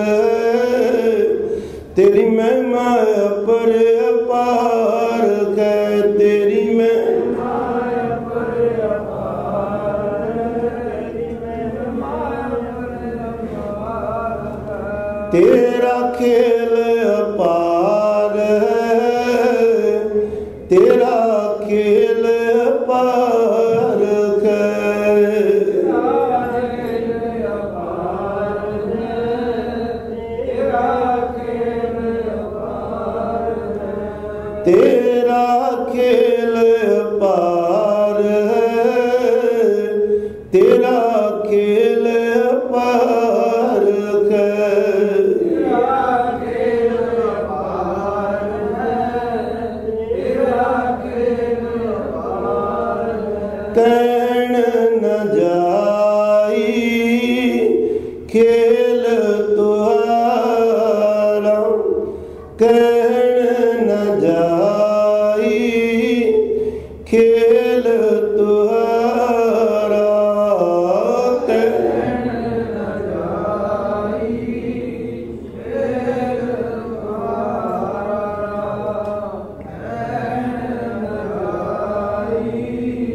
ਤੇਰੀ ਮਹਿਮਾ ਅਪਰ ਅਪਾਰ ਹੈ, ਤੇਰੀ ਮਹਿਮਾ ਅਪਰ ਅਪਾਰ, ਤੇਰੀ ਮਹਿਮਾ ਅਪਰ ਅਪਾਰ, ਤੇਰਾ ਖੇਲ ਅਪਾਰ ਹੈ, ਤੇਰਾ ਖੇਲ ਅਪਾਰ ਹੈ, ਤੇਰਾ ਖੇਲ ਅਪਾਰ ਹੈ, ਤੇਰਾ ਖੇਲ ਅਪਾਰ ਹੈ, ਤੇਰਾ ਖੇਲ ਅਪਾਰ ਹੈ, ਤੇਰਾ ਖੇਲ ਅਪਾਰ ਹੈ। ਕਹਿਣ ਨ ਜਾਈ ਖੇਲ ਤੁਹਾਰਾ, ਕਹਿਣ ਨ ਜਾਈ ਖੇਲ ਤੁਹਾਰਾ, ਕਹਿਣ ਨ ਜਾਈ ਖੇਲ ਤੁਹਾਰਾ, ਕਹਿਣ ਨ ਜਾਈ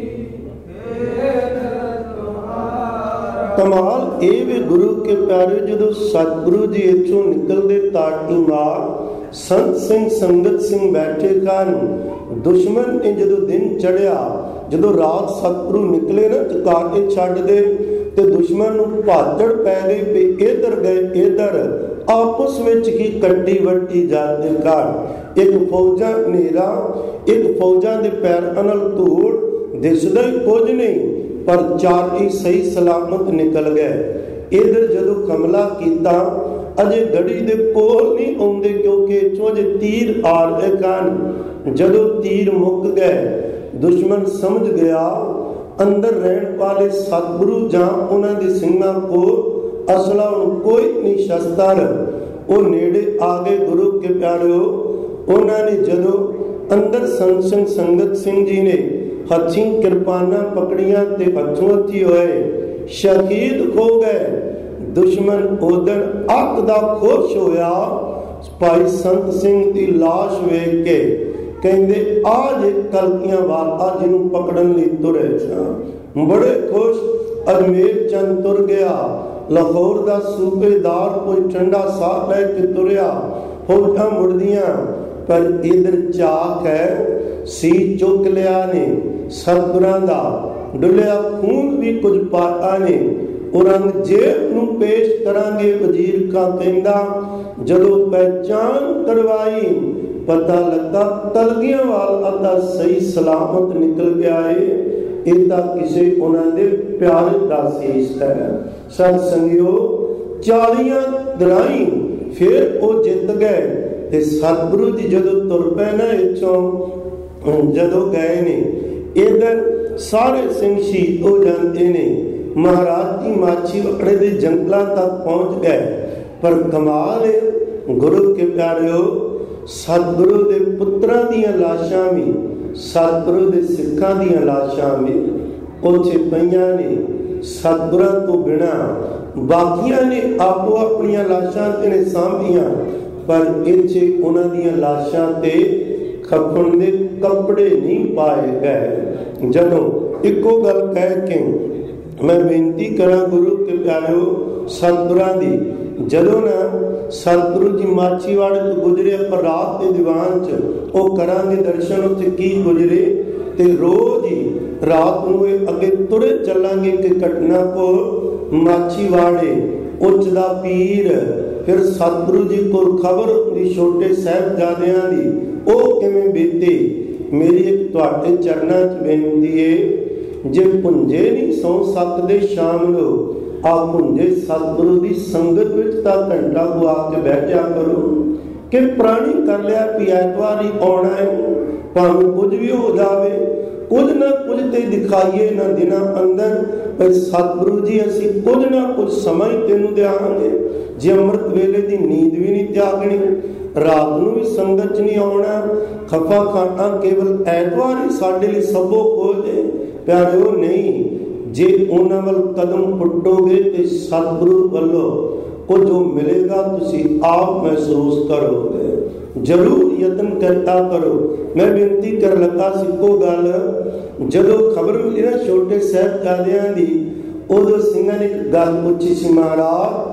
ਖੇਲ ਤੁਹਾਰਾ। ਕਮਾਲ ਇਹ ਵੀ ਗੁਰੂ ਕੇ ਪਿਆਰੇ, ਜਦੋਂ ਸਤਿਗੁਰੂ ਜੀ ਇੱਥੋਂ ਨਿਕਲਦੇ ਤਾਟੀ ਮਾਰ, ਸੰਤ ਸਿੰਘ ਸੰਗਤ ਸਿੰਘ ਬੈਠੇ ਕਾਨ। ਦੁਸ਼ਮਣ ਨੇ ਜਦੋਂ ਦਿਨ ਚੜਿਆ, ਜਦੋਂ ਰਾਤ ਸਤਿਗੁਰੂ ਨਿਕਲੇ ਨਾ ਚੁਕਾਰੇ ਛੱਡਦੇ ਤੇ ਦੁਸ਼ਮਣ ਨੂੰ ਭਾਜੜ ਪੈ ਗਈ ਵੀ ਇੱਧਰ ਗਏ ਇੱਧਰ, ਆਪਸ ਵਿੱਚ ਹੀ ਕੱਟੀ ਵੱਟੀ ਜਾਂਦੇ ਕਾਨ। ਇੱਕ ਫੌਜਾਂ ਹਨੇਰਾ, ਇੱਕ ਫੌਜਾਂ ਦੇ ਪੈਰਾਂ ਨਾਲ ਧੂੜ, ਦਿਸਦਾ ਹੀ ਕੁਝ ਨਹੀਂ, ਪਰ ਚਾਰੇ ਸਹੀ ਸਲਾਮਤ ਨਿਕਲ ਗਏ। ਇੱਧਰ ਜਦੋਂ ਹਮਲਾ ਕੀਤਾ ਅਜੇ ਗੜੀ ਦੇ ਕੋਲ ਨਹੀਂ ਆਉਂਦੇ, ਕਿਉਂਕਿ ਇੱਥੋਂ ਅਜੇ ਤੀਰ ਆ ਰਹੇ ਹਨ। ਜਦੋਂ ਤੀਰ ਮੁੱਕ ਗਏ, ਦੁਸ਼ਮਣ ਸਮਝ ਗਿਆ ਅੰਦਰ ਰਹਿਣ ਵਾਲੇ ਸਤਿਗੁਰੂ ਜਾਂ ਉਹਨਾਂ ਦੇ ਸਿੰਘਾਂ ਕੋਲ ਅਸਲਾ ਹੁਣ ਕੋਈ ਨਹੀਂ ਸ਼ਸਤਰ। ਉਹ ਨੇੜੇ ਆ ਗਏ ਗੁਰੂ ਕੇ ਪਿਆਰਿਓ। ਉਹਨਾਂ ਨੇ ਜਦੋਂ ਅੰਦਰ ਸੰਤ ਸਿੰਘ ਸੰਗਤ ਸਿੰਘ ਜੀ ਨੇ ਹੱਥੀਂ ਕਿਰਪਾਨਾਂ ਪਕੜੀਆਂ ਤੇ ਹੱਥੋਂ ਹੱਥੀ ਹੋਏ ਸ਼ਹੀਦ ਹੋ ਗਏ। ਦੁਸ਼ਮਣ ਉਦਣ ਅੱਕ ਦਾ ਖੁਸ਼ ਹੋਇਆ ਭਾਈ ਸੰਤ ਸਿੰਘ ਦੀ ਲਾਸ਼ ਵੇਖ ਕੇ, ਕਹਿੰਦੇ ਆ ਜੇ ਕਲਕੀਆਂ ਵਾਲਾ ਜਿਹਨੂੰ ਪਕੜਨ ਲਈ ਤੁਰੇ ਸਾਂ। ਬੜੇ ਖੁਸ਼ ਅਜਮੇਰ ਚੰਦ ਤੁਰ ਗਿਆ, ਲਾਹੌਰ ਦਾ ਸੂਬੇਦਾਰ ਕੋਈ ਠੰਡਾ ਸਾਹ ਲੈ ਕੇ ਤੁਰਿਆ। ਫੌਜਾਂ ਮੁੜਦੀਆਂ, ਪਰ ਇਧਰ ਚਾਕ ਹੈ ਸੀ ਚੁੱਕ ਲਿਆ ਨੇ ਸਤਿਗੁਰਾਂ ਦਾ ਡੁੱਲਿਆ ਖੂਨ ਵੀ ਕੁਝ ਪਾਤਾ ਨੇ। ਔਰੰਗਜ਼ੇਬ ਨੂੰ ਪੇਸ਼ ਕਰਾਂਗੇ ਵਜ਼ੀਰ ਖਾਂ ਕਹਿੰਦਾ, ਜਦੋਂ ਪਹਿਚਾਨ ਕਰਵਾਈ ਪਤਾ ਲੱਗਾ ਕਲਗੀਆਂਵਾਲਾ ਤਾਂ ਸਹੀ ਸਲਾਮਤ ਨਿਕਲ ਗਿਆ ਏ। ਇਹ ਤਾਂ ਕਿਸੇ ਉਹਨਾਂ ਦੇ ਪਿਆਰੇ ਦਾ ਸੀਸ ਹੈ। ਸਤ ਸੰਗਿਓ 40 ਦਰਾਈ ਫਿਰ ਉਹ ਜਿੱਤ ਗਏ ਤੇ ਸਤਿਗੁਰੂ ਜੀ ਜਦੋਂ ਤੁਰ ਪਏ ਨਾ ਇੱਥੋਂ, ਜਦੋਂ ਗਏ ਨੇ ਇਧਰ ਸਾਰੇ ਸਿੰਘ ਸ਼ਹੀਦ ਹੋ ਜਾਂਦੇ ਨੇ। ਮਹਾਰਾਜ ਜੀ ਮਾਛੀਵਾੜੇ ਦੇ ਜੰਗਲਾਂ ਤੱਕ ਪਹੁੰਚ ਗਏ। ਪਰ ਕਮਾਲ ਹੈ ਗੁਰੂ ਕੇ ਪਿਆਰਿਓ, ਸਤਿਗੁਰੂ ਦੇ ਪੁੱਤਰਾਂ ਦੀਆਂ ਲਾਸ਼ਾਂ ਵੀ, ਸਤਿਗੁਰੂ ਦੇ ਸਿੱਖਾਂ ਦੀਆਂ ਲਾਸ਼ਾਂ ਵੀ ਉੱਥੇ ਪਈਆਂ ਨੇ। ਸਤਿਗੁਰਾਂ ਤੋਂ ਬਿਨਾਂ ਬਾਕੀਆਂ ਨੇ ਆਪੋ ਆਪਣੀਆਂ ਲਾਸ਼ਾਂ ਤੇ ਨੇ ਸਾਂਭੀਆਂ, ਪਰ ਇੱਥੇ ਉਹਨਾਂ ਦੀਆਂ ਲਾਸ਼ਾਂ ਤੇ ਖਫਨ ਦੇ ਕੱਪੜੇ ਨਹੀਂ ਪਾਏ ਗਏ। ਜਦੋਂ ਇੱਕੋ ਗੱਲ ਕਹਿ ਕੇ ਮੈਂ ਬੇਨਤੀ ਕਰਾਂ ਗੁਰੂ ਕੇ ਪਿਆਰਿਓ ਸਤਿਗੁਰਾਂ ਦੀ, ਜਦੋਂ ਨਾ ਸਤਿਗੁਰੂ ਜੀ ਮਾਛੀਵਾੜੇ ਤੋਂ ਗੁਜ਼ਰੇ ਪਰ ਰਾਤ ਦੇ ਦੀਵਾਨ 'ਚ ਉਹ ਕਰਾਂਗੇ ਦਰਸ਼ਨ ਉੱਥੇ ਕੀ ਗੁਜ਼ਰੇ। ਤੇ ਰੋਜ਼ ਹੀ ਰਾਤ ਨੂੰ ਇਹ ਅੱਗੇ ਤੁਰੇ ਚੱਲਾਂਗੇ ਕਿ ਘਟਨਾ ਕੋ ਮਾਛੀਵਾੜੇ ਉੱਚ ਦਾ ਪੀਰ, ਫਿਰ ਸਤਿਗੁਰੂ ਜੀ ਕੋਲ ਖਬਰ ਹੁੰਦੀ ਛੋਟੇ ਸਾਹਿਬਜ਼ਾਦਿਆਂ ਦੀ, ਉਹ ਕਿਵੇਂ ਬੀਤੇ। ਮੇਰੀ ਇੱਕ ਤੁਹਾਡੇ ਚਰਨਾਂ 'ਚ ਬੇਨਤੀ ਹੈ, ਜੇ ਭੁੰਜੇ ਨਹੀਂ ਸੌ ਸਕਦੇ ਸ਼ਾਮ ਨੂੰ, ਆ ਭੁੰਜੇ ਸਤਿਗੁਰੂ ਦੀ ਸੰਗਤ ਵਿੱਚ ਤਾਂ ਘੰਟਾ ਗੁਆ ਕੇ ਬੈਠ ਜਾ ਕਰੋ। ਕਿ ਪ੍ਰਾਣੀ ਕਰ ਲਿਆ ਵੀ ਐਤਵਾਰ ਹੀ ਆਉਣਾ ਹੈ, ਭਾਵੇਂ ਕੁਝ ਵੀ ਹੋ ਜਾਵੇ, ਕੁਝ ਨਾ ਕੁਝ ਤੇ ਦਿਖਾਈਏ ਨਾ ਦਿਨਾਂ ਅੰਦਰ, ਪਰ ਸਤਿਗੁਰੂ ਜੀ ਅਸੀਂ ਕੁਝ ਨਾ ਕੁਝ ਸਮਾਂ ਹੀ ਤੈਨੂੰ ਦਿਆਂਗੇ। ਜੇ ਅੰਮ੍ਰਿਤ ਵੇਲੇ ਦੀ ਨੀਂਦ ਵੀ ਨਹੀਂ ਤਿਆਗਣੀ, ਰਾਤ ਨੂੰ ਵੀ ਸੰਗਤ 'ਚ ਨਹੀਂ ਆਉਣਾ, ਖਫਾ ਖਾਣਾ ਕੇਵਲ ਐਤਵਾਰ ਹੀ ਸਾਡੇ ਲਈ ਸਭੋ ਖੋਜੇ। ਪਿਆਰਿਓ ਨਹੀਂ, ਜੇ ਉਹਨਾਂ ਵੱਲ ਕਦਮ ਪੁੱਟੋਗੇ ਤੇ ਸਤਿਗੁਰੂ ਵੱਲੋਂ ਉਹ ਜੋ ਮਿਲੇਗਾ ਤੁਸੀਂ ਆਪ ਮਹਿਸੂਸ ਕਰੋਗੇ। ਜ਼ਰੂਰ ਯਤਨ ਕਰਤਾ ਕਰੋ। ਮੈਂ ਬੇਨਤੀ ਕਰ ਲੱਗਾ ਸੀ ਇੱਕੋ ਗੱਲ, ਜਦੋਂ ਖਬਰ ਮਿਲੀ ਨਾ ਛੋਟੇ ਸਾਹਿਬਜ਼ਾਦਿਆਂ ਦੀ, ਉਦੋਂ ਸਿੰਘਾਂ ਨੇ ਇੱਕ ਗੱਲ ਪੁੱਛੀ ਸੀ, ਮਹਾਰਾਜ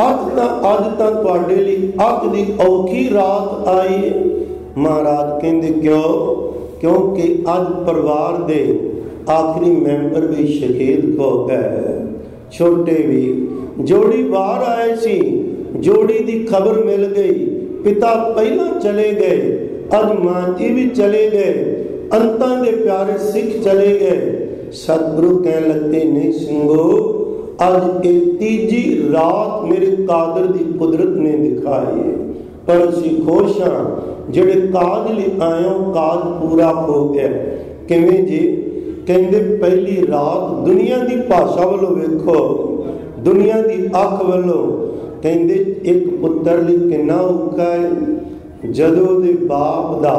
ਅੱਜ ਤਾਂ ਤੁਹਾਡੇ ਲਈ ਅੱਗ ਦੀ ਔਖੀ ਰਾਤ ਆਈ। ਮਹਾਰਾਜ ਕਹਿੰਦੇ ਕਿਉਂ? ਕਿਉਂਕਿ ਅੱਜ ਪਰਿਵਾਰ ਦੇ ਆਖਰੀ ਮੈਂਬਰ ਵੀ ਸ਼ਹੀਦ ਹੋ ਗਏ, ਛੋਟੇ ਵੀ। ਜੋੜੀ ਬਾਹਰ ਆਏ ਸੀ, ਜੋੜੀ ਦੀ ਖਬਰ ਮਿਲ ਗਈ, ਪਿਤਾ ਪਹਿਲਾਂ ਚਲੇ ਗਏ, ਅੱਜ ਮਾਂ ਜੀ ਵੀ ਚਲੇ ਗਏ, ਅੰਤਾਂ ਦੇ ਪਿਆਰੇ ਸਿੱਖ ਚਲੇ ਗਏ। ਸਤਿਗੁਰੂ ਕਹਿਣ ਲੱਗੇ, ਨਹੀਂ ਸਿੰਘੋ, ਅੱਜ ਇਹ ਤੀਜੀ ਰਾਤ ਮੇਰੇ ਕਾਦਰ ਦੀ ਕੁਦਰਤ ਨੇ ਦਿਖਾਈ ਹੈ, ਪਰ ਅਸੀਂ ਖੁਸ਼ ਹਾਂ ਜਿਹੜੇ ਕਾਜ ਲਈ ਆਏ ਹੋ, ਕਾਜ ਪੂਰਾ ਹੋ ਗਿਆ। ਕਿਵੇਂ ਜੀ? ਕਹਿੰਦੇ ਪਹਿਲੀ ਰਾਤ ਦੁਨੀਆ ਦੀ ਭਾਸ਼ਾ ਵੱਲੋਂ ਵੇਖੋ, ਦੁਨੀਆ ਦੀ ਅੱਖ ਵੱਲੋਂ, ਕਹਿੰਦੇ ਇੱਕ ਪੁੱਤਰ ਲਈ ਕਿੰਨਾ ਔਖਾ ਹੈ ਜਦੋਂ ਦੇ ਬਾਪ ਦਾ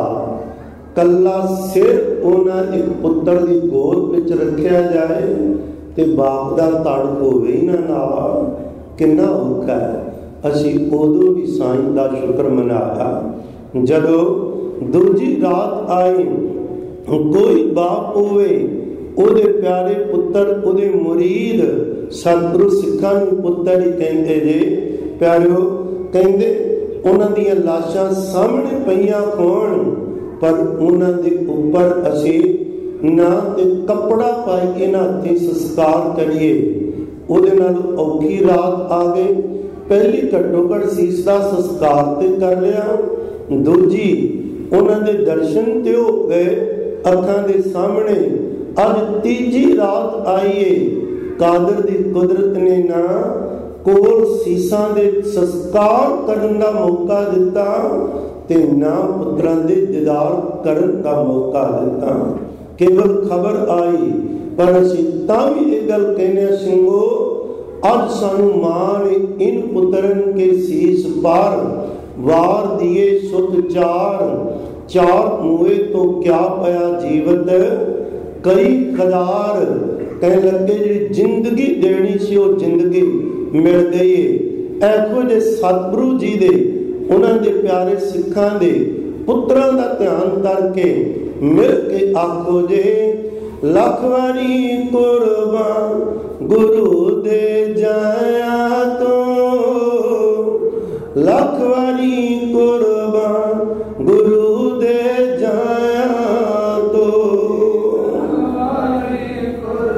ਕੱਲਾ ਸਿਰ ਉਹਨਾਂ ਇੱਕ ਪੁੱਤਰ ਦੀ ਗੋਦ ਵਿੱਚ ਰੱਖਿਆ ਜਾਏ ਤੇ ਬਾਪ ਦਾ ਧੜ ਹੋਵੇ ਹੀ ਨਾ ਨਾਲ, ਕਿੰਨਾ ਔਖਾ ਹੈ। ਅਸੀਂ ਉਦੋਂ ਵੀ ਸਾਈਂ ਦਾ ਸ਼ੁਕਰ ਮਨਾਇਆ ਜਦੋਂ ਦੂਜੀ ਰਾਤ ਆਈ। ਕੋਈ ਬਾਪ ਹੋਵੇ, ਉਹਦੇ ਪਿਆਰੇ ਪੁੱਤਰ, ਉਹਦੇ ਮੁਰੀਦ, ਸਤਿਗੁਰੂ ਸਿੱਖਾਂ ਨੂੰ ਪੁੱਤਰ ਹੀ ਕਹਿੰਦੇ ਜੇ। ਪਿਆਰਿਓ ਕਹਿੰਦੇ ਉਹਨਾਂ ਦੀਆਂ ਲਾਸ਼ਾਂ ਸਾਹਮਣੇ ਪਈਆਂ ਹੋਣ, ਪਰ ਉਹਨਾਂ ਦੇ ਉੱਪਰ ਅਸੀਂ ਨਾ ਤੇ ਕੱਪੜਾ ਪਾਈਏ ਨਾ ਤੇ ਸੰਸਕਾਰ ਕਰੀਏ। ਉਹਦੇ ਨਾਲ ਔਖੀ ਰਾਤ ਆ ਗਈ। ਪਹਿਲੀ ਘੱਟੋ ਘੱਟ ਸੀਸ ਦਾ ਸੰਸਕਾਰ ਤੇ ਕਰ ਲਿਆ, ਦੂਜੀ ਉਹਨਾਂ ਦੇ ਦਰਸ਼ਨ ਤੇ ਹੋ ਗਏ ਅੱਖਾਂ ਦੇ ਸਾਹਮਣੇ। ਅੱਜ ਤੀਜੀ ਰਾਤ ਆਈਏ, ਕਾਦਰ ਦੀ ਕੁਦਰਤ ਨੇ ਨਾ ਕੋਲ ਸੀਸਾਂ ਦੇ ਸੰਸਕਾਰ ਕਰਨ ਦਾ ਮੌਕਾ ਦਿੱਤਾ ਤੇ ਨਾ ਪੁੱਤਰਾਂ ਦੇ ਦੀਦਾਰ ਕਰਨ ਦਾ ਮੌਕਾ ਦਿੱਤਾ। ਕੇਵਲ ਖਬਰ ਆਈ, ਪਰ ਅਸੀਂ ਤਾਂ ਵੀ ਇਹ ਗੱਲ ਕਹਿੰਦੇ ਸਿੰਘੋ, ਅੱਜ ਸਾਨੂੰ ਮਾਣ ਇਨ ਪੁੱਤਰਨ ਕੇ ਸੀਸ ਪਾਰ, ਵਾਰ ਦੀਏ ਸੁਤ ਚਾਰ ਮੂਏ ਤੋਂ ਕਿਆ ਪਿਆ ਜੀਵਤ, ਕਈ ਖਜ਼ਾਰ। ਕਹਿਣ ਲੱਗੇ ਜਿਹੜੀ ਜ਼ਿੰਦਗੀ ਦੇਣੀ ਸੀ ਉਹ ਜ਼ਿੰਦਗੀ ਮਿਲ ਗਈ। ਇਹੋ ਜਿਹੇ ਸਤਿਗੁਰੂ ਜੀ ਦੇ, ਉਹਨਾਂ ਦੇ ਪਿਆਰੇ ਸਿੱਖਾਂ ਦੇ ਪੁੱਤਰਾਂ ਦਾ ਧਿਆਨ ਕਰਕੇ ਮਿਲ ਕੇ ਆਖੋ ਜੇ, ਲੱਖ ਵਾਰੀ ਕੁਰਬਾਨ ਗੁਰੂ ਦੇ ਜਾਇਆ ਤੋਂ, ਲੱਖ ਵਾਰੀ ਕੁਰਬਾਨ ਗੁਰੂ ਦੇ ਜਾਇਆ ਤੋਂ, ਲੱਖ ਵਾਰੀ ਕੁਰਬਾਨ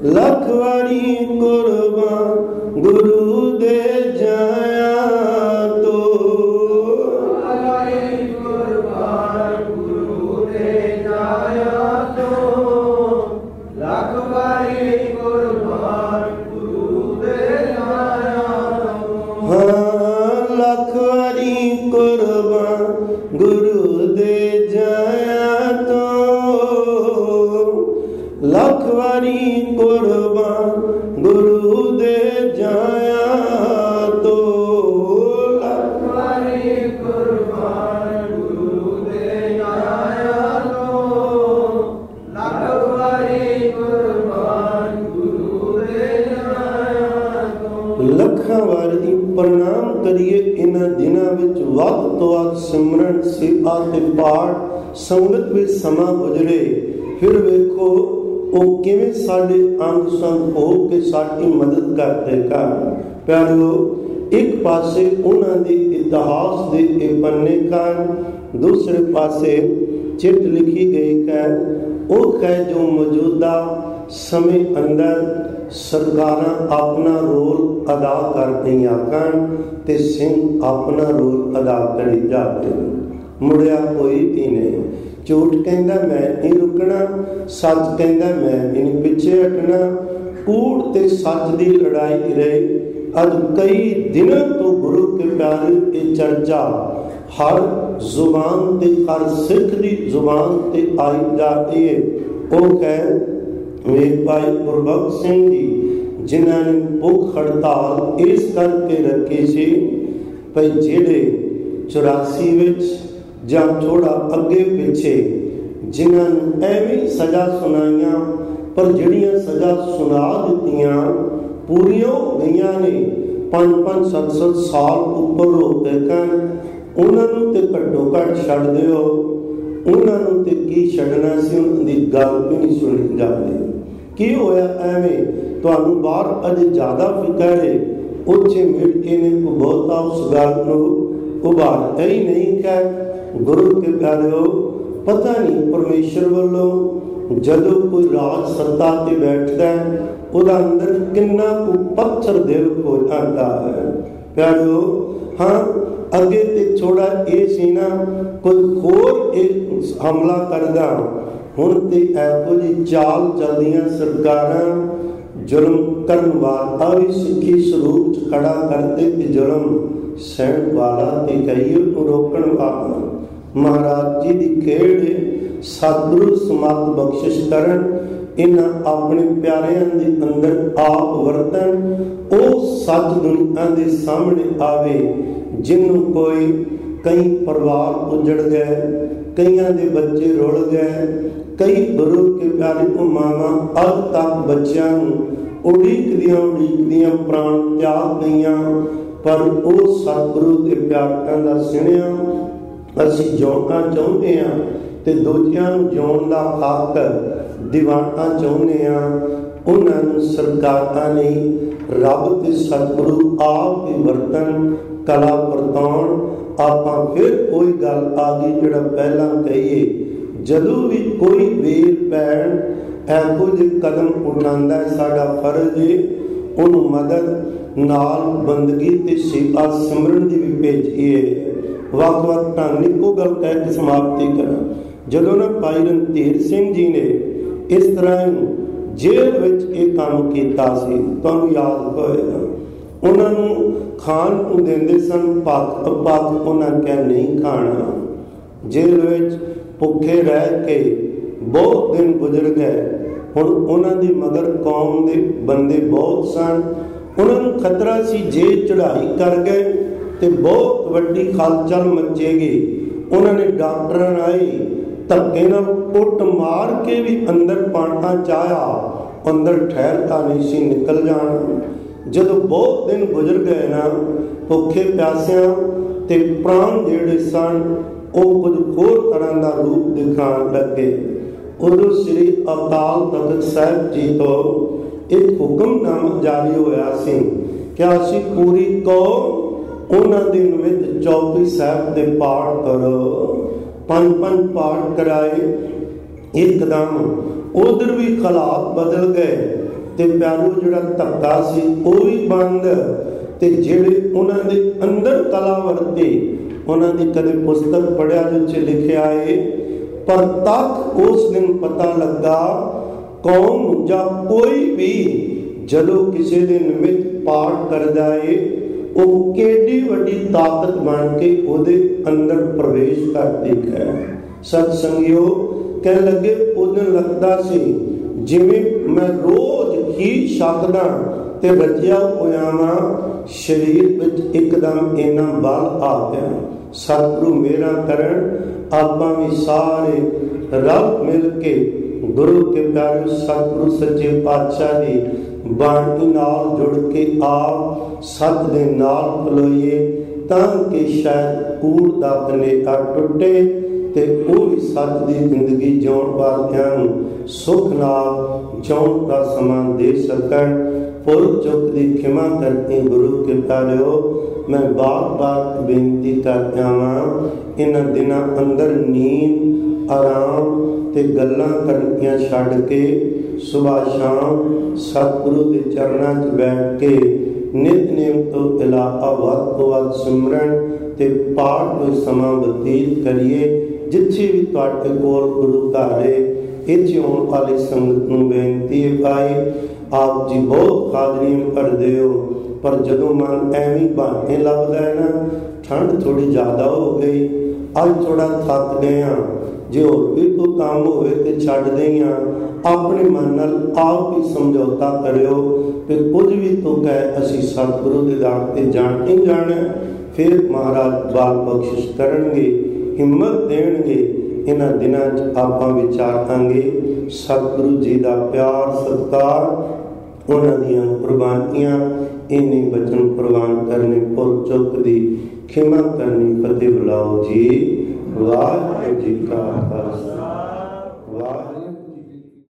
लख वारी कुर्बान गुरु दे जाया तो गुरु दे जाया तो लख वारी कुर्बान गुरु दे जाया तो लख वारी कुर्बान गुरु दे जाया तो लख वारी कुर्बान गुरु दे जाया तो। लखां वारी प्रणाम करिए इन्हां दिनां विच वध तो वध सिमरन सेवा ते पाठ संगत विच समा गुजरे। फिर वेखो ਉਹ ਕਿਵੇਂ ਸਾਡੇ ਅੰਗ ਸੰਗ ਹੋ ਕੇ ਸਾਡੀ ਮਦਦ ਕਰਦੇ ਹਨ। ਪਿਆਰਿਓ, ਇੱਕ ਪਾਸੇ ਉਹਨਾਂ ਦੇ ਇਤਿਹਾਸ ਦੇ ਇਹ ਪੰਨੇ ਹਨ, ਦੂਸਰੇ ਪਾਸੇ ਚਿੱਠ ਲਿਖੀ ਗਈ ਹੈ ਉਹ ਹੈ ਜੋ ਮੌਜੂਦਾ ਸਮੇਂ ਅੰਦਰ ਸਰਕਾਰਾਂ ਆਪਣਾ ਰੋਲ ਅਦਾ ਕਰ ਰਹੀਆਂ ਹਨ ਤੇ ਸਿੰਘ ਆਪਣਾ ਰੋਲ ਅਦਾ ਕਰੀ ਜਾਂਦੇ ਨੇ। ਮੁੜਿਆ ਕੋਈ ਵੀ ਨਹੀਂ। ਝੂਠ ਕਹਿੰਦਾ ਮੈਂ ਨਹੀਂ ਰੁਕਣਾ, ਸੱਚ ਕਹਿੰਦਾ ਮੈਂ ਨਹੀਂ ਪਿੱਛੇ ਹਟਣਾ। ਕੂੜ ਤੇ ਸੱਚ ਦੀ ਲੜਾਈ ਰਹੀ। ਅੱਜ ਕਈ ਦਿਨਾਂ ਤੋਂ ਗੁਰੂ ਕੇ ਪਿਆਰੇ ਇਹ ਚਰਚਾ ਹਰ ਜ਼ੁਬਾਨ ਤੇ ਹਰ ਸਿੱਖ ਦੀ ਜ਼ੁਬਾਨ ਤੇ ਆਈ ਜਾ ਰਹੀ ਹੈ। ਉਹ ਹੈ ਮੇਰੇ ਭਾਈ ਗੁਰਬਖਸ਼ ਸਿੰਘ ਜੀ, ਜਿਨ੍ਹਾਂ ਨੇ ਭੁੱਖ ਹੜਤਾਲ ਇਸ ਕਰਕੇ ਰੱਖੀ ਸੀ ਭਾਈ ਜਿਹੜੇ 84 ਵਿੱਚ ਜਾਂ ਥੋੜਾ ਅੱਗੇ ਪਿੱਛੇ ਜਿਨ੍ਹਾਂ ਨੂੰ ਐਵੇਂ ਸਜ਼ਾ ਸੁਣਾਈਆਂ, ਪਰ ਜਿਹੜੀਆਂ ਸਜ਼ਾ ਸੁਣਾ ਦਿੱਤੀਆਂ ਪੂਰੀਆਂ ਗਈਆਂ ਨੇ 5-5 7-7 ਸਾਲ ਉੱਪਰ ਹੋ ਗਏ ਹਨ, ਉਹਨਾਂ ਨੂੰ ਤੇ ਘੱਟੋ ਘੱਟ ਛੱਡ ਦਿਓ। ਉਹਨਾਂ ਨੂੰ ਤੇ ਕੀ ਛੱਡਣਾ ਸੀ, ਉਹਨਾਂ ਦੀ ਗੱਲ ਵੀ ਨਹੀਂ ਸੁਣੀ ਜਾਂਦੀ। ਕੀ ਹੋਇਆ ਐਵੇਂ? ਤੁਹਾਨੂੰ ਬਾਹਰ ਅਜੇ ਜ਼ਿਆਦਾ ਫਿਕਰ ਹੈ, ਉੱਚੇ ਮਿਲ ਕੇ ਨੇ ਕੋ ਬਹੁਤਾ ਉਸ ਗੱਲ ਨੂੰ ਉਭਾਰਦਾ ਹੀ ਨਹੀਂ ਹੈ। ਗੁਰੂ ਕੇ ਪਿਆਰਿਓ, ਪਤਾ ਨਹੀਂ ਪਰਮੇਸ਼ਰ ਵੱਲੋਂ ਜਦੋਂ ਕੋਈ ਰਾਜ ਸੱਤਾ ਤੇ ਬੈਠਦਾ ਉਹਦਾ ਅੰਦਰ ਕਿੰਨਾ ਕੁ ਪੱਥਰ ਦਿਲ ਹੋ ਜਾਂਦਾ ਹੈ। ਪਿਆਰਿਓ, ਹਾਂ ਅੱਗੇ ਤੇ ਥੋੜਾ ਇਹ ਸੀ ਨਾ ਕੋਈ ਹੋਰ ਇਹ ਹਮਲਾ ਕਰਦਾ, ਹੁਣ ਤੇ ਇਹੋ ਜਿਹੀ ਚਾਲ ਚੱਲਦੀਆਂ ਸਰਕਾਰਾਂ ਜ਼ੁਲਮ ਕਰਨ ਵਾਲਾ ਵੀ ਸਿੱਖੀ ਸਰੂਪ 'ਚ ਖੜਾ ਕਰਦੇ ਤੇ ਜ਼ੁਲਮ ਸਹਿਣ ਵਾਲਾ ਤੇ ਕਹੀਏ ਨੂੰ ਰੋਕਣ ਵਾਲਾ। ਮਹਾਰਾਜ ਜੀ ਦੀ ਖੇਡ ਸਤਿਗੁਰੂ ਸਮਤ ਬਖਸ਼ਿਸ਼ ਕਰਨ, ਇਹਨਾਂ ਆਪਣੇ ਪਿਆਰਿਆਂ ਦੇ ਅੰਦਰ ਆਪ ਵਰਤਣ, ਉਹ ਸੱਚ ਦੁਨੀਆ ਦੇ ਸਾਹਮਣੇ ਆਵੇ। ਜਿਹਨੂੰ ਕੋਈ ਕਈ ਪਰਿਵਾਰ ਉਜੜ ਗਏ, ਕਈਆਂ ਦੇ ਬੱਚੇ ਰੁਲ ਗਏ, ਕਈ ਗੁਰੂ ਕੇ ਪਿਆਰੇ ਮਾਵਾਂ ਅੱਜ ਤੱਕ ਬੱਚਿਆਂ ਨੂੰ ਉਡੀਕਦੀਆਂ ਪ੍ਰਾਣ ਤਿਆਗ ਗਈਆਂ, ਪਰ ਉਹ ਸਤਿਗੁਰੂ ਦੇ ਪਿਆਰਿਆਂ ਦਾ ਸੁਣਿਆ ਅਸੀਂ ਜਿਉਣਾ ਚਾਹੁੰਦੇ ਹਾਂ ਤੇ ਦੂਜਿਆਂ ਨੂੰ ਜਿਉਣ ਦਾ ਹੱਕ ਦਿਵਾਣਾ ਚਾਹੁੰਦੇ ਹਾਂ। ਉਹਨਾਂ ਨੂੰ ਸਰਕਾਰਾਂ ਨੇ ਰੱਬ ਤੇ ਸਤਿਗੁਰੂ ਆਪ ਹੀ ਵਰਤਨ ਕਲਾ ਵਰਤਾਉਣ। ਆਪਾਂ ਫਿਰ ਕੋਈ ਗੱਲ ਆ ਗਈ ਜਿਹੜਾ ਪਹਿਲਾਂ ਕਹੀਏ, ਜਦੋਂ ਵੀ ਕੋਈ ਵੀਰ ਭੈਣ ਇਹੋ ਜਿਹੇ ਕਦਮ ਉਠਾਉਂਦਾ ਸਾਡਾ ਫਰਜ਼ ਹੈ ਉਹਨੂੰ ਮਦਦ ਨਾਲ ਬੰਦਗੀ ਤੇ ਸੇਵਾ ਸਿਮਰਨ ਦੀ ਵੀ ਭੇਜੀਏ। ਵੱਖ-ਵੱਖ ਢੰਗ ਨਾਲ ਇੱਕੋ ਗੱਲ ਕਹਿ ਕੇ ਸਮਾਪਤੀ ਕਰਾਂ। ਜਦੋਂ ਨਾ ਭਾਈ ਰਣਧੀਰ ਸਿੰਘ ਜੀ ਨੇ ਇਸ ਤਰ੍ਹਾਂ ਜੇਲ੍ਹ ਵਿੱਚ ਇਹ ਕੰਮ ਕੀਤਾ ਸੀ, ਤੁਹਾਨੂੰ ਯਾਦ ਹੋਏਗਾ, ਉਹਨਾਂ ਨੂੰ ਖਾਣ ਨੂੰ ਦਿੰਦੇ ਸਨ ਪੱਕ ਉਹਨਾਂ ਕਹਿ ਨਹੀਂ ਖਾਣਾ। ਜੇਲ੍ਹ ਵਿੱਚ ਭੁੱਖੇ ਰਹਿ ਕੇ ਬਹੁਤ ਦਿਨ ਗੁਜ਼ਰ ਗਏ। ਹੁਣ ਉਹਨਾਂ ਦੀ ਮਗਰ ਕੌਮ ਦੇ ਬੰਦੇ ਬਹੁਤ ਸਨ, ਉਹਨਾਂ ਨੂੰ ਖਤਰਾ ਸੀ ਜੇ ਚੜ੍ਹਾਈ ਕਰ ਗਏ ਤੇ ਬਹੁਤ ਵੱਡੀ ਹਲਚਲ ਮਚੇਗੀ। ਉਹਨਾਂ ਨੇ ਡਾਕਟਰਾਂ ਰਾਹੀਂ ਧੱਕੇ ਨਾਲ ਕੁੱਟ ਮਾਰ ਕੇ ਵੀ ਅੰਦਰ ਪਾਣਾ ਚਾਹਿਆ, ਅੰਦਰ ਠਹਿਰਤਾ ਨਹੀਂ ਸੀ ਨਿਕਲ ਜਾਣਾ। ਜਦੋਂ ਬਹੁਤ ਦਿਨ ਗੁਜ਼ਰ ਗਏ ਨਾ, ਭੁੱਖੇ ਪਿਆਸਿਆਂ ਤੇ ਪ੍ਰਾਣ ਜਿਹੜੇ ਸਨ ਉਹ ਕੁਝ ਹੋਰ ਤਰ੍ਹਾਂ ਦਾ ਰੂਪ ਦਿਖਾਉਣ ਲੱਗੇ। ਉਦੋਂ ਸ੍ਰੀ ਅਕਾਲ ਤਖਤ ਸਾਹਿਬ ਜੀ ਤੋਂ ਇੱਕ ਹੁਕਮਨਾਮਾ ਜਾਰੀ ਹੋਇਆ ਸੀ ਕਿ ਅਸੀਂ ਪੂਰੀ ਕੌਮ ਉਹਨਾਂ ਦੇ ਨਿਮਿਤ ਚੌਪਈ ਸਾਹਿਬ ਦੇ ਪਾਠ ਕਰੋ। 5-5 ਪਾਠ ਕਰਾਏ। ਇੱਕਦਮ ਉਧਰ ਵੀ ਹਾਲਾਤ ਬਦਲ ਗਏ। ਤੇ ਪਿਆਰੋ ਜਿਹੜਾ ਧੱਕਾ ਸੀ ਉਹ ਵੀ ਬੰਦ। ਤੇ ਜਿਹੜੇ ਉਹਨਾਂ ਦੇ ਅੰਦਰ ਕਲਾ ਵਰਤੇ, ਉਹਨਾਂ ਦੀ ਕਦੇ ਪੁਸਤਕ ਪੜ੍ਹਿਆ ਜਿਸ 'ਚ ਲਿਖਿਆ ਏ, ਪਰ ਤੱਕ ਉਸ ਦਿਨ ਪਤਾ ਲੱਗਾ ਕੌਮ ਜਾਂ ਕੋਈ ਵੀ ਜਦੋਂ ਕਿਸੇ ਦੇ ਨਿਮਿਤ ਪਾਠ ਕਰਦਾ ਏ, ਉਹ ਕਿਹੜੀ ਵੱਡੀ ਤਾਕਤ ਬਣ ਕੇ ਉਹਦੇ ਅੰਦਰ ਪ੍ਰਵੇਸ਼ ਕਰਦੀ ਹੈ। ਸਤ ਸੰਗਿਓ, ਕਹਿਣ ਲੱਗੇ ਉਹ ਦਿਨ ਲੱਗਦਾ ਸੀ ਜਿਵੇਂ ਮੈਂ ਰੋਜ਼ ਹੀ ਛਕਦਾ ਤੇ ਰਜਿਆ ਹੋਇਆ ਵਾਂ, ਸਰੀਰ ਵਿੱਚ ਇੱਕਦਮ ਇੰਨਾ ਬਲ ਆ ਗਿਆ। ਸਤਿਗੁਰੂ ਮੇਰਾ ਕਰਨ, ਆਪਾਂ ਵੀ ਸਾਰੇ ਰਲ ਮਿਲ ਕੇ ਗੁਰੂ ਕੇ ਪਿਆਰੇ ਸਤਿਗੁਰੂ ਸੱਚੇ ਪਾਤਸ਼ਾਹ ਦੀ ਬਾਣੀ ਨਾਲ ਜੁੜ ਕੇ ਆਪ ਸੱਚ ਦੇ ਨਾਲ ਖਲੋਈਏ, ਤਾਂ ਕਿ ਸ਼ਾਇਦ ਕੂੜ ਦਾ ਕਨੇਕਾ ਟੁੱਟੇ ਤੇ ਉਹ ਵੀ ਸੱਚ ਦੀ ਜ਼ਿੰਦਗੀ ਜਿਉਣ ਵਾਲਿਆਂ ਨੂੰ ਸੁਖ ਨਾਲ ਜਿਉਣ ਦਾ ਸਮਾਂ ਦੇ ਸਕਣ। ਪੁਰਖ ਚੁੱਕ ਦੀ ਖਿਮਾ ਕਰਕੇ ਗੁਰੂ ਕੇ ਪਿਆਰਿਓ, ਮੈਂ ਬਾਰ-ਬਾਰ ਬੇਨਤੀ ਕਰਦਾ ਵਾਂ, ਇਹਨਾਂ ਦਿਨਾਂ ਅੰਦਰ ਨੀਂਦ, ਆਰਾਮ ਤੇ ਗੱਲਾਂ ਕਰਨੀਆਂ ਛੱਡ ਕੇ ਸੁਬਾਹ ਸ਼ਾਮ ਸਤਿਗੁਰੂ ਦੇ ਚਰਨਾਂ 'ਚ ਬੈਠ ਕੇ ਨਿਤਨੇਮ ਤੋਂ ਇਲਾਵਾ ਵੱਧ ਤੋਂ ਵੱਧ ਸਿਮਰਨ ਤੇ ਪਾਠ ਵਿੱਚ ਸਮਾਂ ਬਤੀਤ ਕਰੀਏ। ਜਿੱਥੇ ਵੀ ਤੁਹਾਡੇ ਕੋਲ ਗੁਰੂ ਘਰ ਹੈ, ਇੱਥੇ ਆਉਣ ਵਾਲੀ ਸੰਗਤ ਨੂੰ ਬੇਨਤੀ ਹੈ, ਭਾਈ ਆਪ ਜੀ ਬਹੁਤ ਕਾਦਰੀਆਂ ਕਰਦੇ ਹੋ, ਪਰ ਜਦੋਂ ਮਨ ਐਵੇਂ ਬਹਾਨੇ ਲੱਭਦਾ ਹੈ ਨਾ, ਠੰਡ ਥੋੜੀ ਜ਼ਿਆਦਾ ਹੋ ਗਈ, ਅੱਜ ਥੋੜਾ ਥੱਕ ਗਏ ਹਾਂ, ਜੇ ਹੋਰ ਵੀ ਕੋਈ ਕੰਮ ਹੋਵੇ ਤੇ ਛੱਡਦੇ ਹਾਂ। ਆਪਣੇ ਮਨ ਨਾਲ ਆਪ ਹੀ ਸਮਝੌਤਾ ਕਰਿਓ ਕਿ ਕੁਝ ਵੀ ਤੋਂ ਕਹੇ ਅਸੀਂ ਸਤਿਗੁਰੂ ਦੇ ਦਰ ਤੇ ਜਾਣ ਹੀ ਜਾਣਾ। ਫਿਰ ਮਹਾਰਾਜ ਬਾਲ ਬਖਸ਼ਿਸ਼ ਕਰਨਗੇ, ਹਿੰਮਤ ਦੇਣਗੇ। ਇਹਨਾਂ ਦਿਨਾਂ 'ਚ ਆਪਾਂ ਵਿਚਾਰਾਂਗੇ ਸਤਿਗੁਰੂ ਜੀ ਦਾ ਪਿਆਰ ਸਤਿਕਾਰ, ਉਹਨਾਂ ਦੀਆਂ ਕੁਰਬਾਨੀਆਂ, ਇੰਨੇ ਬਚਨ ਪ੍ਰਵਾਨ ਕਰਨੇ, ਭੁੱਲ ਚੁੱਕ ਦੀ ਖਿਮਾ ਕਰਨੀ। ਫਤਿਹ ਬੁਲਾਓ ਜੀ। ਵਾਹਿਗੁਰੂ ਜੀ ਕਾ ਖਾਲਸਾ, ਵਾਹਿਗੁਰੂ।